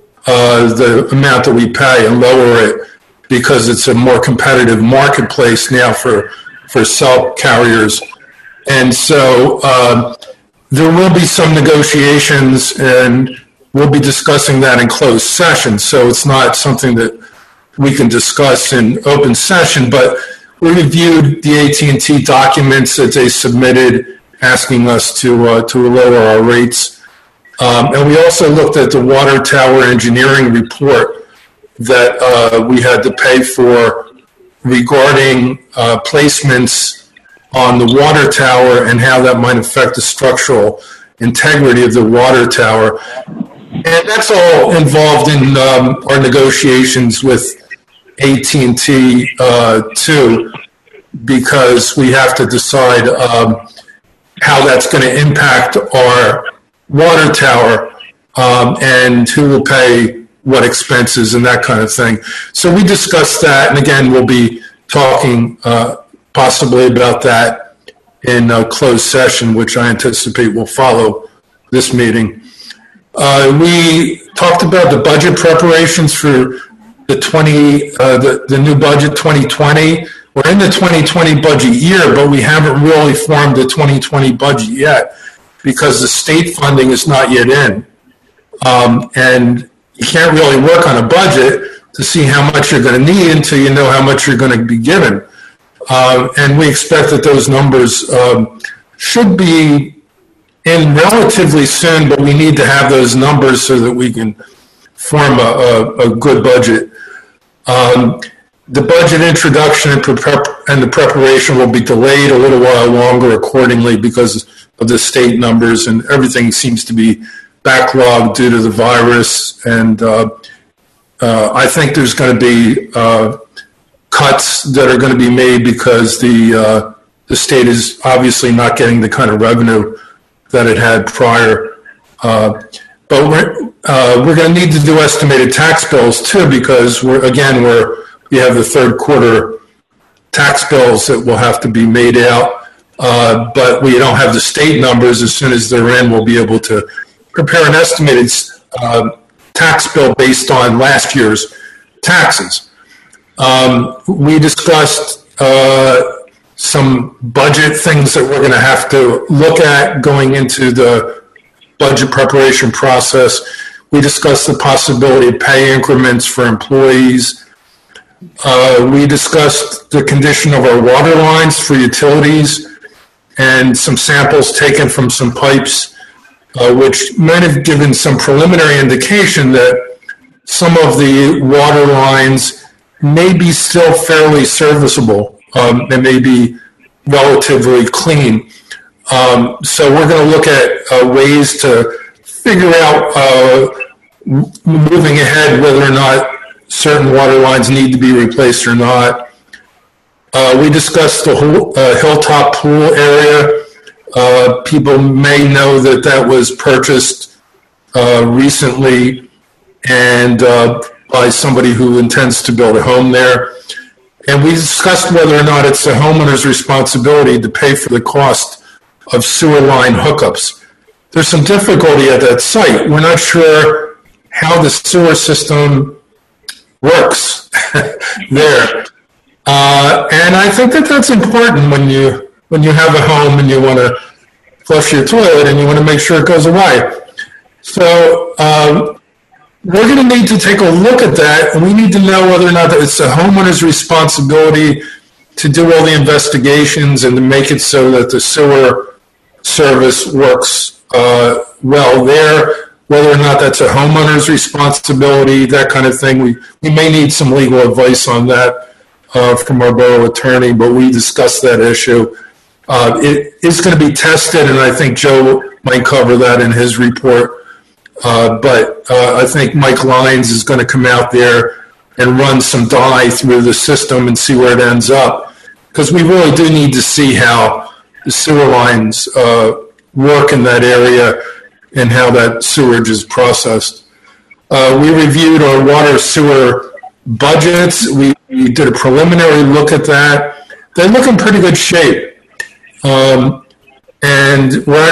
the amount that we pay and lower it because it's a more competitive marketplace now for cell carriers. And so there will be some negotiations, and we'll be discussing that in closed session. So it's not something that we can discuss in open session, but we reviewed the AT&T documents that they submitted asking us to lower our rates. And we also looked at the water tower engineering report that we had to pay for regarding placements on the water tower and how that might affect the structural integrity of the water tower. And that's all involved in our negotiations with AT&T too, because we have to decide how that's going to impact our water tower and who will pay what expenses and that kind of thing. So we discussed that, and again, we'll be talking possibly about that in a closed session, which I anticipate will follow this meeting. We talked about the budget preparations for the new budget 2020. We're in the 2020 budget year, but we haven't really formed the 2020 budget yet because the state funding is not yet in. And you can't really work on a budget to see how much you're going to need until you know how much you're going to be given. And we expect that those numbers should be in relatively soon, but we need to have those numbers so that we can form a good budget. The budget introduction and the preparation will be delayed a little while longer accordingly because of the state numbers, and everything seems to be backlogged due to the virus. And I think there's going to be cuts that are going to be made because the state is obviously not getting the kind of revenue that it had prior. But we're going to need to do estimated tax bills too, because we have the third quarter tax bills that will have to be made out, but we don't have the state numbers. As soon as they're in, we'll be able to prepare an estimated tax bill based on last year's taxes. We discussed some budget things that we're going to have to look at going into the budget preparation process. We discussed the possibility of pay increments for employees. We discussed the condition of our water lines for utilities and some samples taken from some pipes, which might have given some preliminary indication that some of the water lines may be still fairly serviceable and may be relatively clean. So we're going to look at ways to figure out moving ahead whether or not certain water lines need to be replaced or not. We discussed the Hilltop Pool area. People may know that that was purchased recently and by somebody who intends to build a home there. And we discussed whether or not it's the homeowner's responsibility to pay for the cost of sewer line hookups. There's some difficulty at that site. We're not sure how the sewer system works there. And I think that that's important when you have a home and you want to flush your toilet and you want to make sure it goes away. So we're going to need to take a look at that, and we need to know whether or not it's the homeowner's responsibility to do all the investigations and to make it so that the sewer service works well there, whether or not that's a homeowner's responsibility, that kind of thing. We may need some legal advice on that from our borough attorney, but we discussed that issue. It is going to be tested, and I think Joe might cover that in his report. But I think Mike Lyons is going to come out there and run some dye through the system and see where it ends up, because we really do need to see how the sewer lines work in that area and how that sewage is processed. We reviewed our water sewer budgets. We did a preliminary look at that. They look in pretty good shape. And we're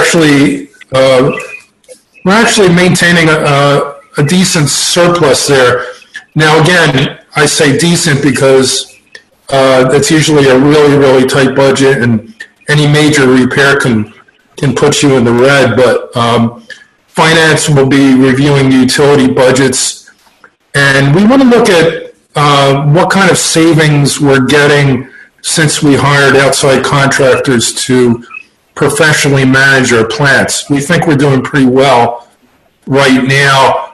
actually maintaining a decent surplus there. Now, again, I say decent because that's usually a really, really tight budget, and any major repair can put you in the red. But finance will be reviewing the utility budgets, and we want to look at what kind of savings we're getting since we hired outside contractors to professionally manage our plants. We think we're doing pretty well right now.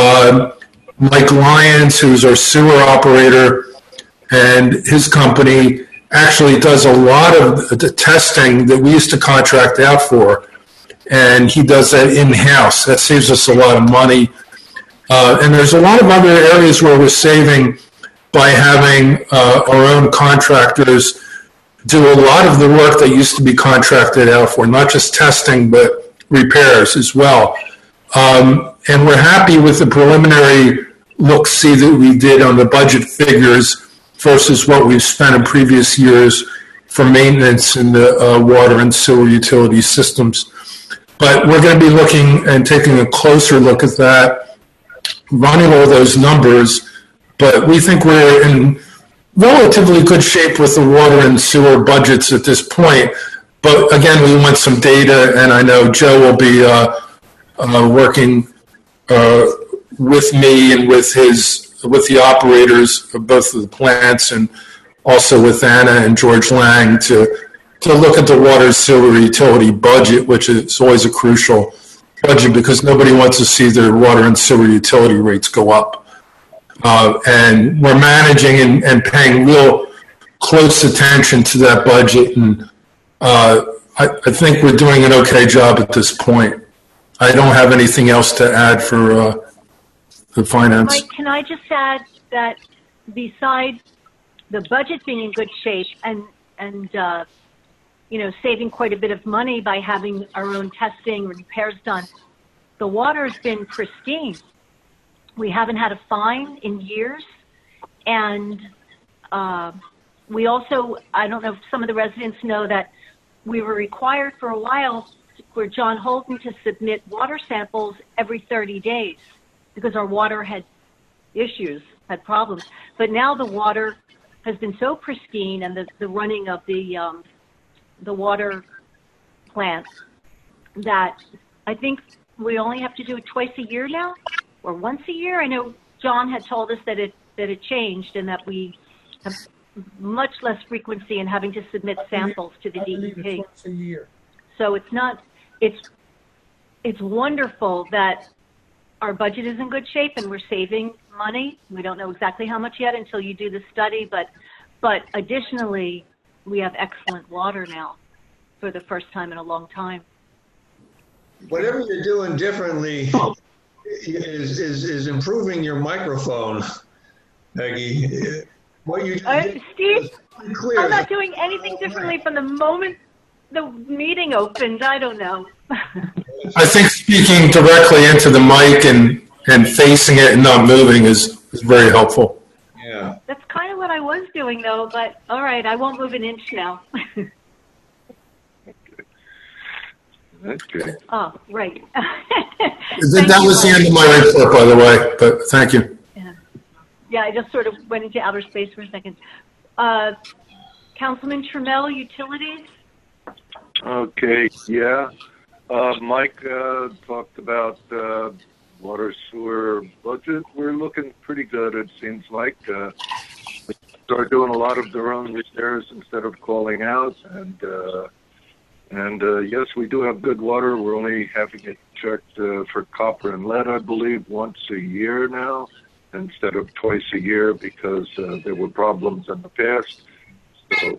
Mike Lyons, who's our sewer operator, and his company actually does a lot of the testing that we used to contract out for, and he does that in-house. That saves us a lot of money. And there's a lot of other areas where we're saving by having our own contractors do a lot of the work that used to be contracted out for, not just testing, but repairs as well. And we're happy with the preliminary look-see that we did on the budget figures versus what we've spent in previous years for maintenance in the water and sewer utility systems. But we're going to be looking and taking a closer look at that, running all those numbers, but we think we're in relatively good shape with the water and sewer budgets at this point. But again, we want some data, and I know Joe will be working with me and with the operators of both of the plants, and also with Anna and George Lang to look at the water sewer utility budget, which is always a crucial budget because nobody wants to see their water and sewer utility rates go up. And we're managing and paying real close attention to that budget, and I think we're doing an okay job at this point. I don't have anything else to add for the finance. Mike, can I just add that besides the budget being in good shape and saving quite a bit of money by having our own testing, repairs done, the water's been pristine. We haven't had a fine in years, and we also, I don't know if some of the residents know that we were required for a while for John Holden to submit water samples every 30 days because our water had issues, had problems. But now the water has been so pristine, and the running of the water plant, that I think we only have to do it twice a year now, or once a year. I know John had told us that it changed and that we have much less frequency in having to submit samples to the DEP. Once a year. So it's wonderful that our budget is in good shape and we're saving money. We don't know exactly how much yet until you do the study, but additionally, we have excellent water now for the first time in a long time. Whatever you're doing differently is improving your microphone, Peggy. What you Steve, clear. I'm not doing anything differently from the moment the meeting opened. I don't know. I think speaking directly into the mic and facing it and not moving is very helpful. Yeah. That's kind of what I was doing, though, but all right, I won't move an inch now. Okay. Oh, right. That was the end of my report, by the way, but thank you. Yeah, I just sort of went into outer space for a second. Councilman Trammell, utilities? Okay, yeah. Mike talked about water sewer budget. We're looking pretty good, it seems like. Start doing a lot of their own repairs instead of calling out. And yes, we do have good water. We're only having it checked for copper and lead, I believe, once a year now, instead of twice a year because there were problems in the past. So,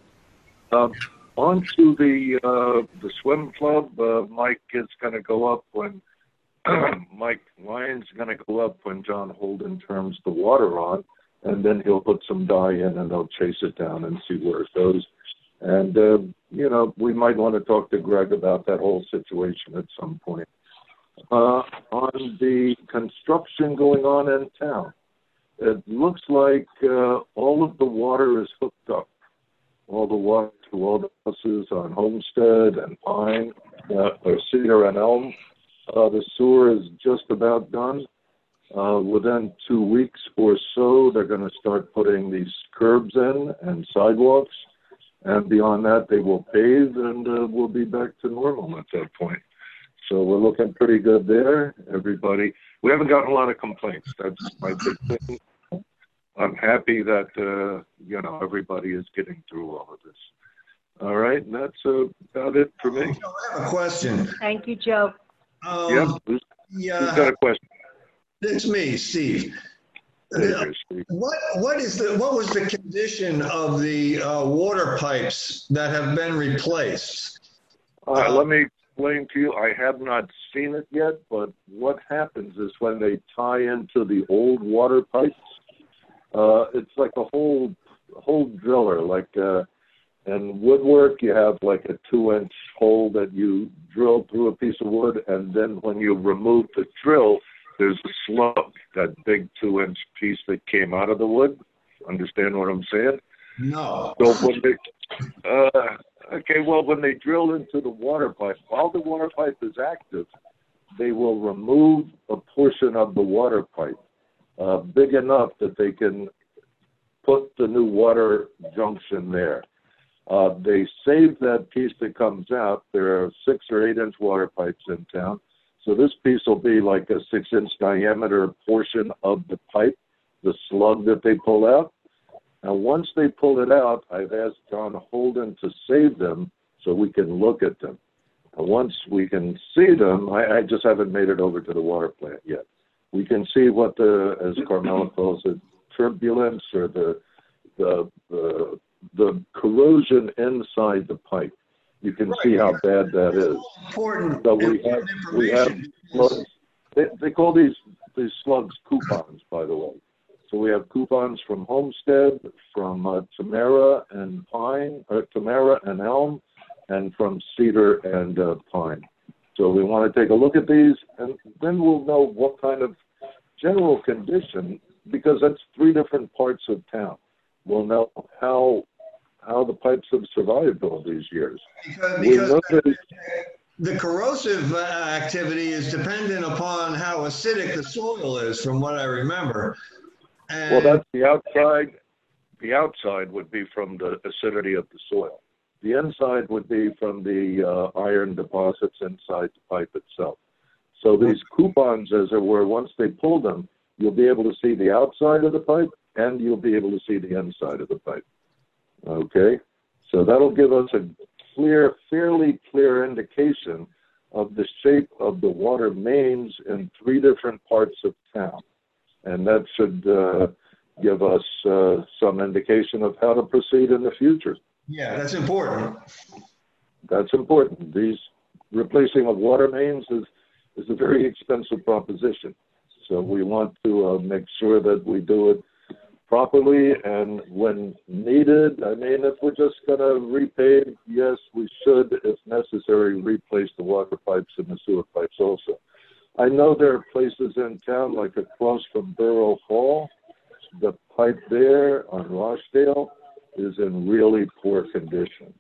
on to the swim club. Mike is going to go up when Mike Lyon's going to go up when John Holden turns the water on, and then he'll put some dye in and they'll chase it down and see where it goes. And you know, we might want to talk to Greg about that whole situation at some point. On the construction going on in town, it looks like all of the water is hooked up. All the water to all the houses on Homestead and Pine, or Cedar and Elm. The sewer is just about done. Within 2 weeks or so, they're going to start putting these curbs in and sidewalks. And beyond that, they will pave, and we'll be back to normal at that point. So we're looking pretty good there. Everybody, we haven't gotten a lot of complaints. That's my big thing. I'm happy that, you know, everybody is getting through all of this. All right, and that's about it for me. I have a question. Thank you, Joe. Who's got a question? It's me, Steve. What was the condition of the water pipes that have been replaced? Let me explain to you. I have not seen it yet, but what happens is when they tie into the old water pipes, it's like a whole driller. Like in woodwork, you have like a 2-inch hole that you drill through a piece of wood, and then when you remove the drill, there's a slug, that big 2-inch piece that came out of the wood. Understand what I'm saying? No. So when they, when they drill into the water pipe, while the water pipe is active, they will remove a portion of the water pipe, big enough that they can put the new water junction there. They save that piece that comes out. There are 6 or 8 inch water pipes in town. So this piece will be like a 6-inch diameter portion of the pipe, the slug that they pull out. Now, once they pull it out, I've asked John Holden to save them so we can look at them. And once we can see them, I just haven't made it over to the water plant yet. We can see what as Carmela calls it, turbulence or the corrosion inside the pipe. You can see how bad that is. Important. So we have slugs. They call these slugs coupons, by the way. So we have coupons from Homestead, from Tamara and Pine, or Tamara and Elm, and from Cedar and Pine. So we want to take a look at these, and then we'll know what kind of general condition, because that's 3 different parts of town. We'll know how how the pipes have survived all these years. Because the corrosive activity is dependent upon how acidic the soil is, from what I remember. And well, that's the outside. The outside would be from the acidity of the soil. The inside would be from the iron deposits inside the pipe itself. So these coupons, as it were, once they pull them, you'll be able to see the outside of the pipe and you'll be able to see the inside of the pipe. Okay? So that'll give us a fairly clear indication of the shape of the water mains in 3 different parts of town. And that should give us some indication of how to proceed in the future. Yeah, that's important. That's important. These replacing of water mains is a very expensive proposition. So we want to make sure that we do it properly and when needed. I mean, if we're just going to repave, yes, we should, if necessary, replace the water pipes and the sewer pipes also. I know there are places in town, like across from Borough Hall, the pipe there on Rochdale is in really poor condition.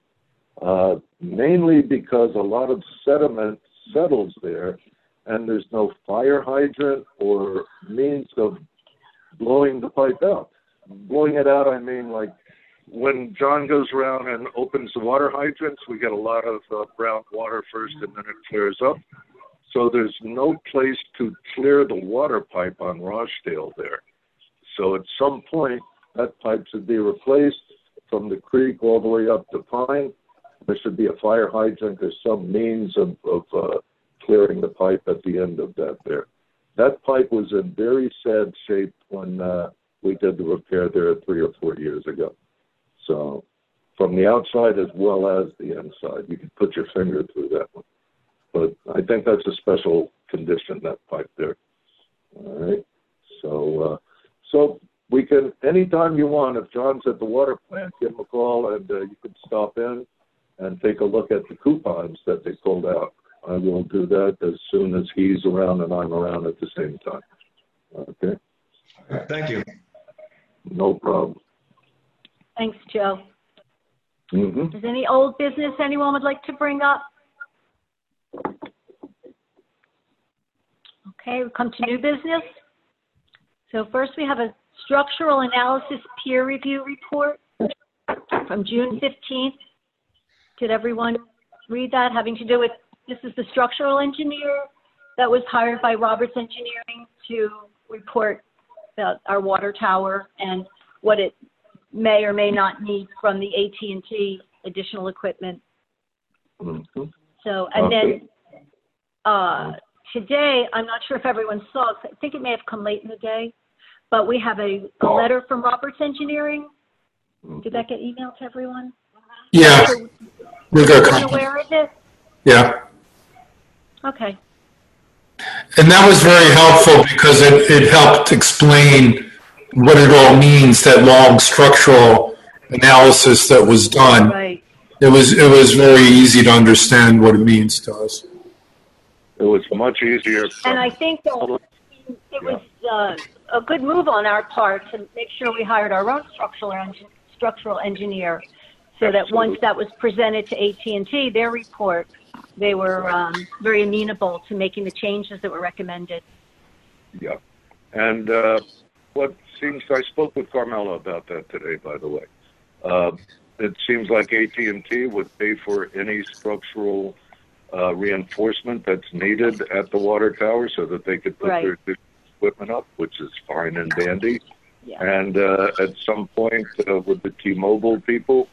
Mainly because a lot of sediment settles there and there's no fire hydrant or means of blowing the pipe out. Blowing it out, I mean, like when John goes around and opens the water hydrants, we get a lot of brown water first and then it clears up. So there's no place to clear the water pipe on Rochdale there. So at some point, that pipe should be replaced from the creek all the way up to Pine. There should be a fire hydrant. There's some means of clearing the pipe at the end of that there. That pipe was in very sad shape when we did the repair there 3 or 4 years ago. So from the outside as well as the inside, you can put your finger through that one. But I think that's a special condition, that pipe there. All right. So we can, anytime you want, if John's at the water plant, give him a call and you can stop in and take a look at the coupons that they pulled out. I will do that as soon as he's around and I'm around at the same time. Okay? Thank you. No problem. Thanks, Joe. Mm-hmm. Is any old business anyone would like to bring up? Okay, we come to new business. So first we have a structural analysis peer review report from June 15th. Did everyone read that? Having to do with, this is the structural engineer that was hired by Roberts Engineering to report our water tower and what it may or may not need from the AT&T additional equipment. Mm-hmm. So, and then today, I'm not sure if everyone saw it, I think it may have come late in the day, but we have a letter from Roberts Engineering. Did that get emailed to everyone? Yeah. We got Are you aware of it? Yeah. Okay. And that was very helpful because it helped explain what it all means, that long structural analysis that was done. Right. It was very easy to understand what it means to us. It was much easier. And I think that it was a good move on our part to make sure we hired our own structural engineer, so that once that was presented to AT&T, their report, they were very amenable to making the changes that were recommended. Yeah. And what seems, I spoke with Carmela about that today, by the way. It seems like AT&T would pay for any structural reinforcement that's needed at the water tower so that they could put their equipment up, which is fine and dandy. Yeah. And at some point with the T-Mobile people,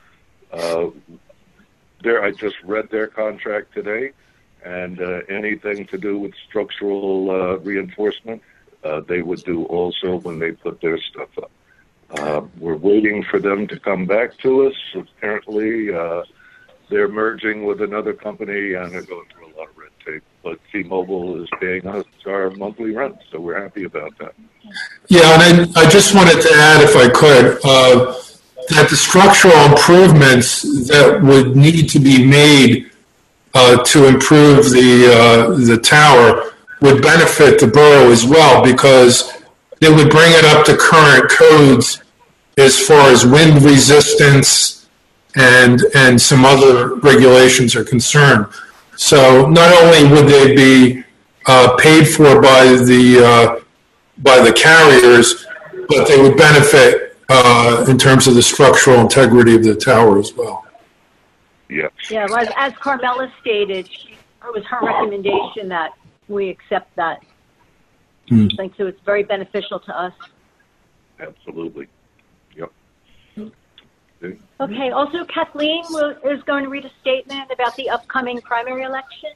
I just read their contract today, and anything to do with structural reinforcement, they would do also when they put their stuff up. We're waiting for them to come back to us. Apparently, they're merging with another company, and they're going through a lot of red tape. But T-Mobile is paying us our monthly rent, so we're happy about that. Yeah, and I just wanted to add, if I could, that the structural improvements that would need to be made to improve the tower would benefit the borough as well, because they would bring it up to current codes as far as wind resistance and some other regulations are concerned. So not only would they be paid for by the carriers, but they would benefit in terms of the structural integrity of the tower as well. Yes. Yeah, well, as Carmela stated, it was her recommendation that we accept that. I think so. It's very beneficial to us. Absolutely. Yep. Okay. Also, Kathleen is going to read a statement about the upcoming primary election.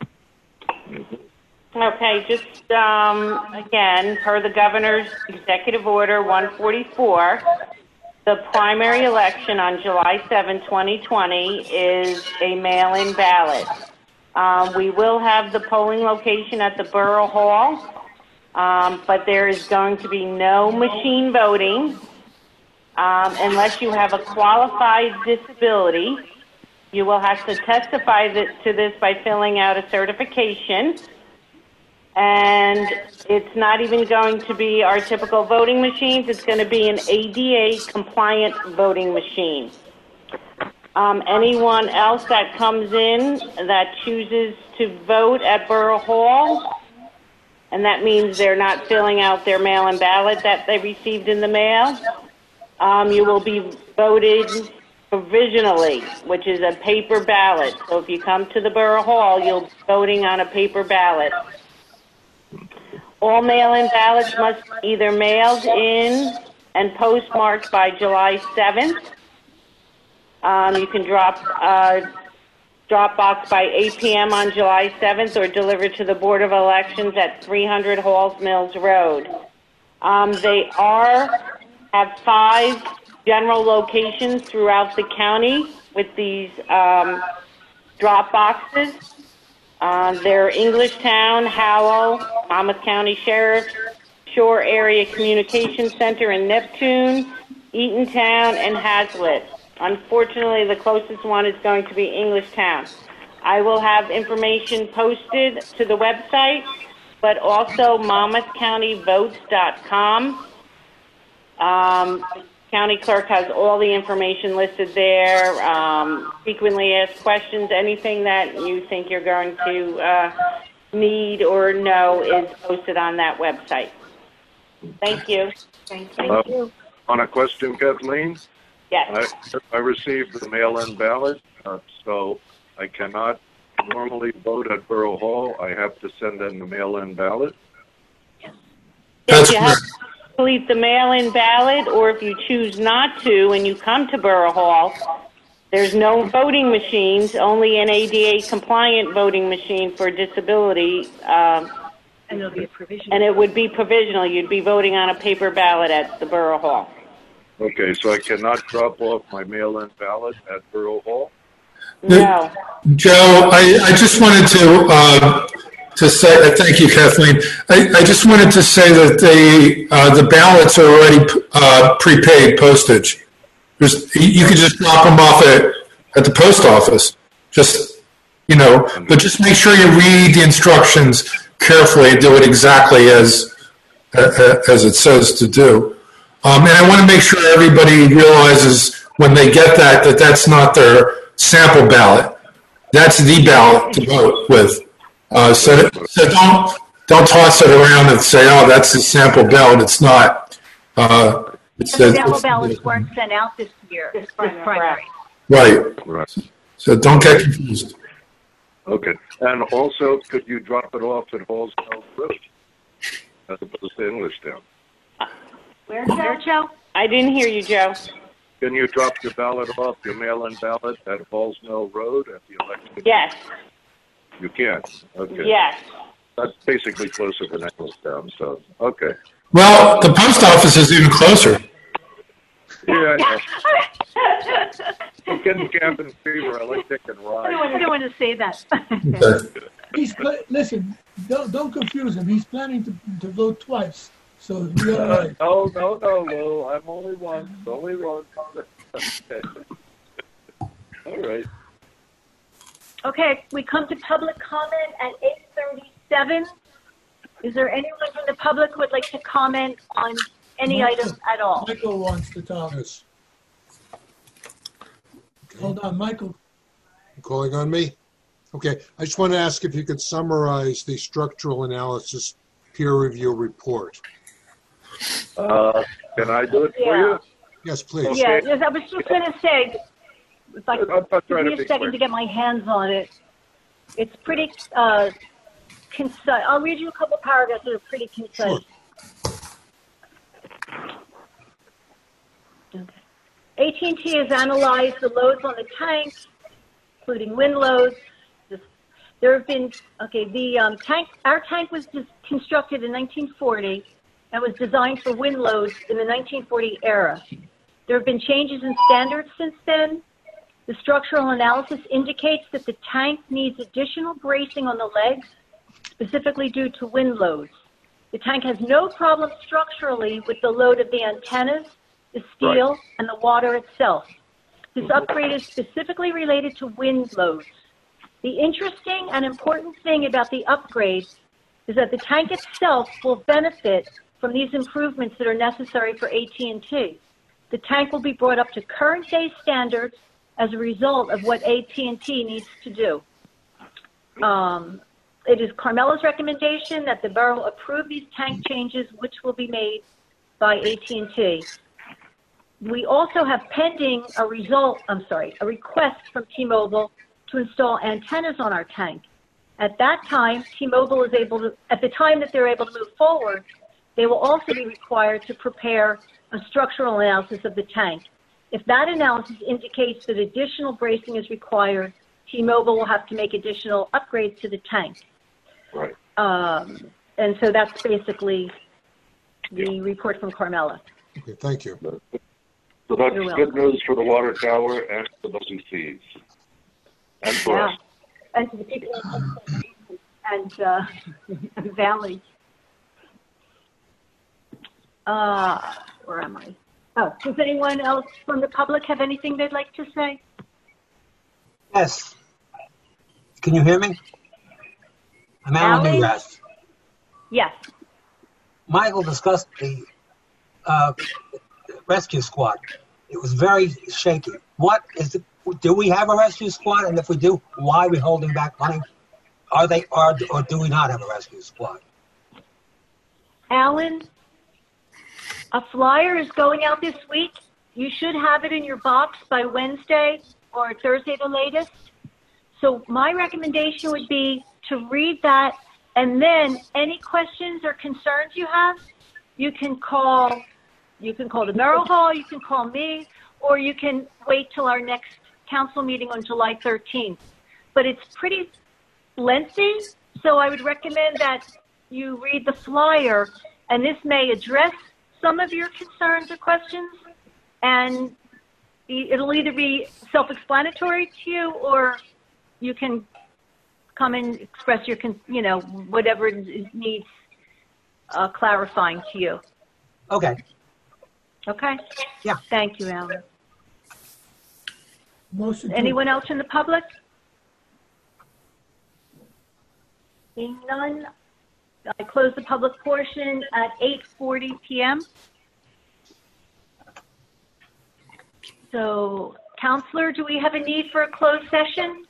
Okay, just again, per the governor's executive order 144, the primary election on July 7, 2020 is a mail-in ballot. We will have the polling location at the Borough Hall, but there is going to be no machine voting unless you have a qualified disability. You will have to testify to this by filling out a certification. And it's not even going to be our typical voting machines. It's going to be an ADA compliant voting machine. Anyone else that comes in that chooses to vote at Borough Hall, and that means they're not filling out their mail-in ballot that they received in the mail, you will be voted provisionally, which is a paper ballot. So if you come to the Borough Hall, you'll be voting on a paper ballot. All mail-in ballots must be either mailed in and postmarked by July 7th. You can drop box by 8 p.m. on July 7th or deliver to the Board of Elections at 300 Halls Mills Road. They have 5 general locations throughout the county with these drop boxes. They're Englishtown, Howell, Monmouth County Sheriff, Shore Area Communication Center in Neptune, Eatontown, and Hazlitt. Unfortunately, the closest one is going to be Englishtown. I will have information posted to the website, but also MonmouthCountyVotes.com. County clerk has all the information listed there. Frequently asked questions, anything that you think you're going to need or know is posted on that website. Thank you. Thank you. On a question, Kathleen? Yes. I received the mail-in ballot, so I cannot normally vote at Borough Hall. I have to send in the mail-in ballot. Yes, you have to complete the mail-in ballot, or if you choose not to and you come to Borough Hall, there's no voting machines, only an ADA compliant voting machine for disability. And it'll be a provisional. And it would be provisional. You'd be voting on a paper ballot at the Borough Hall. Okay, so I cannot drop off my mail-in ballot at Borough Hall? No. Joe, I just wanted to say, thank you, Kathleen. I just wanted to say that the ballots are already prepaid postage. You can just drop them off at the post office. But just make sure you read the instructions carefully and do it exactly as it says to do. And I want to make sure everybody realizes when they get that's not their sample ballot. That's the ballot to vote with. So don't toss it around and say, "Oh, that's the sample ballot." It's not. The sample ballots weren't sent out this year. This primary. Right. So don't get confused. Okay. And also, could you drop it off at Halls Mills Road as opposed to Englishtown? Where, Joe? I didn't hear you, Joe. Can you drop your ballot off, your mail-in ballot at Halls Mill Road at the election? Yes. You can? Okay. Yes. That's basically closer than Englishtown, so, okay. Well, the post office is even closer. Yeah, I know. I'm getting cabin fever. I like taking rides. I don't want to say that. Listen, don't confuse him. He's planning to vote twice. So you're all right. No, Lou. I'm only one. Okay. All right. Okay, we come to public comment at 8:37. Is there anyone from the public who would like to comment on any item at all? Michael wants to talk. Hold on, Michael. You calling on me? Okay, I just want to ask if you could summarize the structural analysis peer review report. Can I do it for you? Yes, please. Okay. Yeah, yes, I was just going to say, if I could I'll try give to me a be second quick. to get my hands on it. It's pretty concise. I'll read you a couple paragraphs that are pretty concise. Sure. Okay. AT&T has analyzed the loads on the tank, including wind loads. There have been, our tank was constructed in 1940 and was designed for wind loads in the 1940 era. There have been changes in standards since then. The structural analysis indicates that the tank needs additional bracing on the legs, specifically due to wind loads. The tank has no problem structurally with the load of the antennas, the steel, and the water itself. This upgrade is specifically related to wind loads. The interesting and important thing about the upgrade is that the tank itself will benefit from these improvements that are necessary for AT&T. The tank will be brought up to current day standards as a result of what AT&T needs to do. It is Carmela's recommendation that the borough approve these tank changes, which will be made by AT&T. We also have pending a request from T-Mobile to install antennas on our tank. At that time, T-Mobile is able to, at the time that they're able to move forward, they will also be required to prepare a structural analysis of the tank. If that analysis indicates that additional bracing is required, T-Mobile will have to make additional upgrades to the tank. Right. And so that's basically the report from Carmela. Okay, thank you. So that's good news for the water tower and for the WCs. And for us. And to the people and Valley. Where am I? Oh, does anyone else from the public have anything they'd like to say? Yes. Can you hear me? I'm Alan Newgrass. Yes. Michael discussed the rescue squad. It was very shaky. What is it? Do we have a rescue squad? And if we do, why are we holding back money? Or do we not have a rescue squad? Alan, a flyer is going out this week. You should have it in your box by Wednesday or Thursday the latest. So my recommendation would be to read that, and then any questions or concerns you have, you can call the Merrill Hall, you can call me, or you can wait till our next council meeting on July 13th. But it's pretty lengthy, so I would recommend that you read the flyer, and this may address some of your concerns or questions, and it'll either be self-explanatory to you, or you can come and express your, whatever needs clarifying to you. Okay. Okay? Yeah. Thank you, Alan. Anyone else in the public? Seeing none, I close the public portion at 8:40 p.m. So, Counselor, do we have a need for a closed session?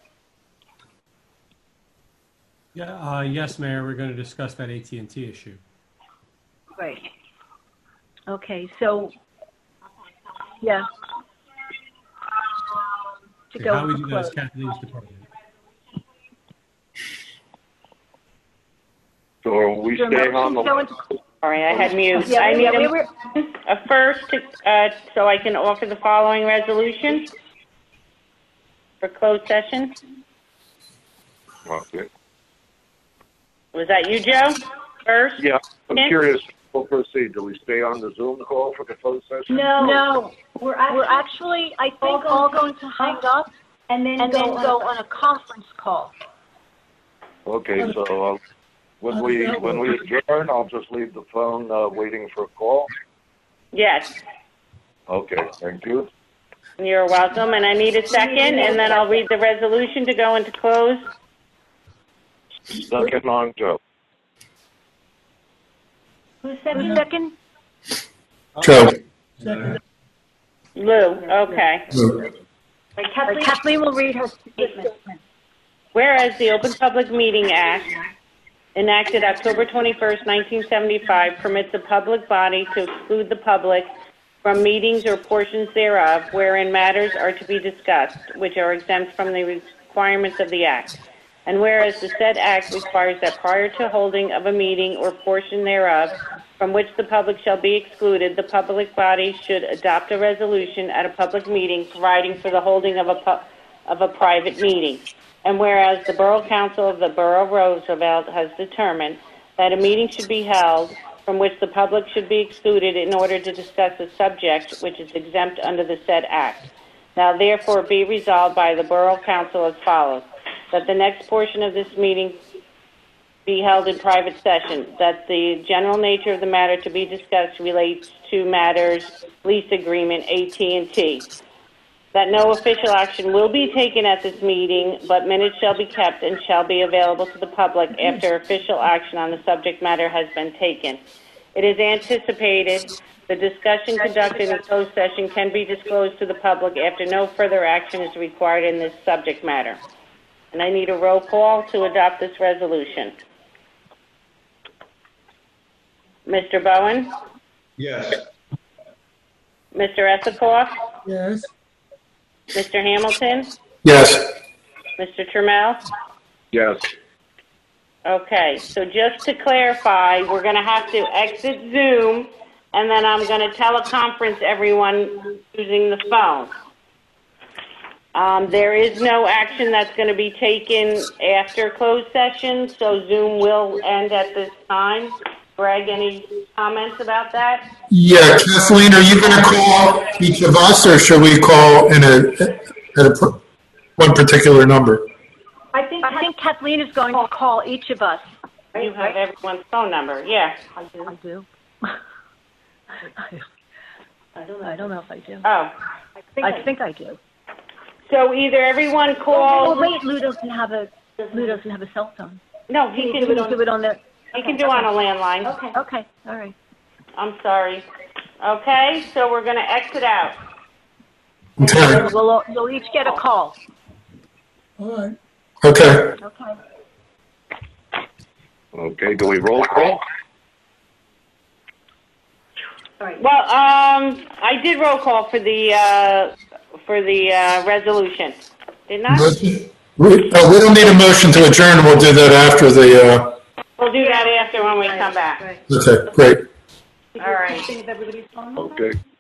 Yeah, yes, Mayor, we're going to discuss that AT&T issue. Great. Okay, so, yeah. To go How we do that is close. Kathleen's department. So are we staying on the... Sorry, I had mute. Yeah, I need we were- a first so I can offer the following resolution for closed session. Okay. Was that you, Joe? First? Yeah, I'm Yes? curious. We'll proceed. Do we stay on the Zoom call for the closed session? No. We're actually, I think, all going to hang up and then go on a conference call. Okay, so when we adjourn, I'll just leave the phone waiting for a call. Yes. Okay, thank you. You're welcome, and I need a second, and then I'll read the resolution to go into close. Second on Joe. Who said the second? Joe. Second. Lou, okay. Kathleen will read her statement. Whereas the Open Public Meeting Act, enacted October 21st, 1975, permits a public body to exclude the public from meetings or portions thereof wherein matters are to be discussed, which are exempt from the requirements of the Act. And whereas the said Act requires that prior to holding of a meeting or portion thereof from which the public shall be excluded, the public body should adopt a resolution at a public meeting providing for the holding of a private meeting. And whereas the Borough Council of the Borough of Roosevelt has determined that a meeting should be held from which the public should be excluded in order to discuss a subject which is exempt under the said Act. Now therefore be resolved by the Borough Council as follows: that the next portion of this meeting be held in private session, that the general nature of the matter to be discussed relates to matters lease agreement AT&T, that no official action will be taken at this meeting, but minutes shall be kept and shall be available to the public after official action on the subject matter has been taken. It is anticipated the discussion conducted in closed session can be disclosed to the public after no further action is required in this subject matter. And I need a roll call to adopt this resolution. Mr. Bowen? Yes. Mr. Esikoff? Yes. Mr. Hamilton? Yes. Mr. Trammell? Yes. Okay, so just to clarify, we're going to have to exit Zoom, and then I'm going to teleconference everyone using the phone. There is no action that's going to be taken after closed session, so Zoom will end at this time. Greg, any comments about that? Yeah, Kathleen, are you going to call each of us, or should we call one particular number? I think Kathleen is going to call each of us. You have everyone's phone number, yeah. I do. I don't know if I do. Oh. I think I do. So either everyone calls... Oh, wait, Lou doesn't have a cell phone. No, he can do it on the... He can do it on a landline. Okay, all right. I'm sorry. Okay, so we're going to exit out. Okay. You'll each get a call. All right. Okay. Okay. Okay, do we roll call? All right. Well, I did roll call for the resolution. Didn't I? We don't need a motion to adjourn. We'll do that after the... We'll do that after when we come back. Okay, great. All right. Okay.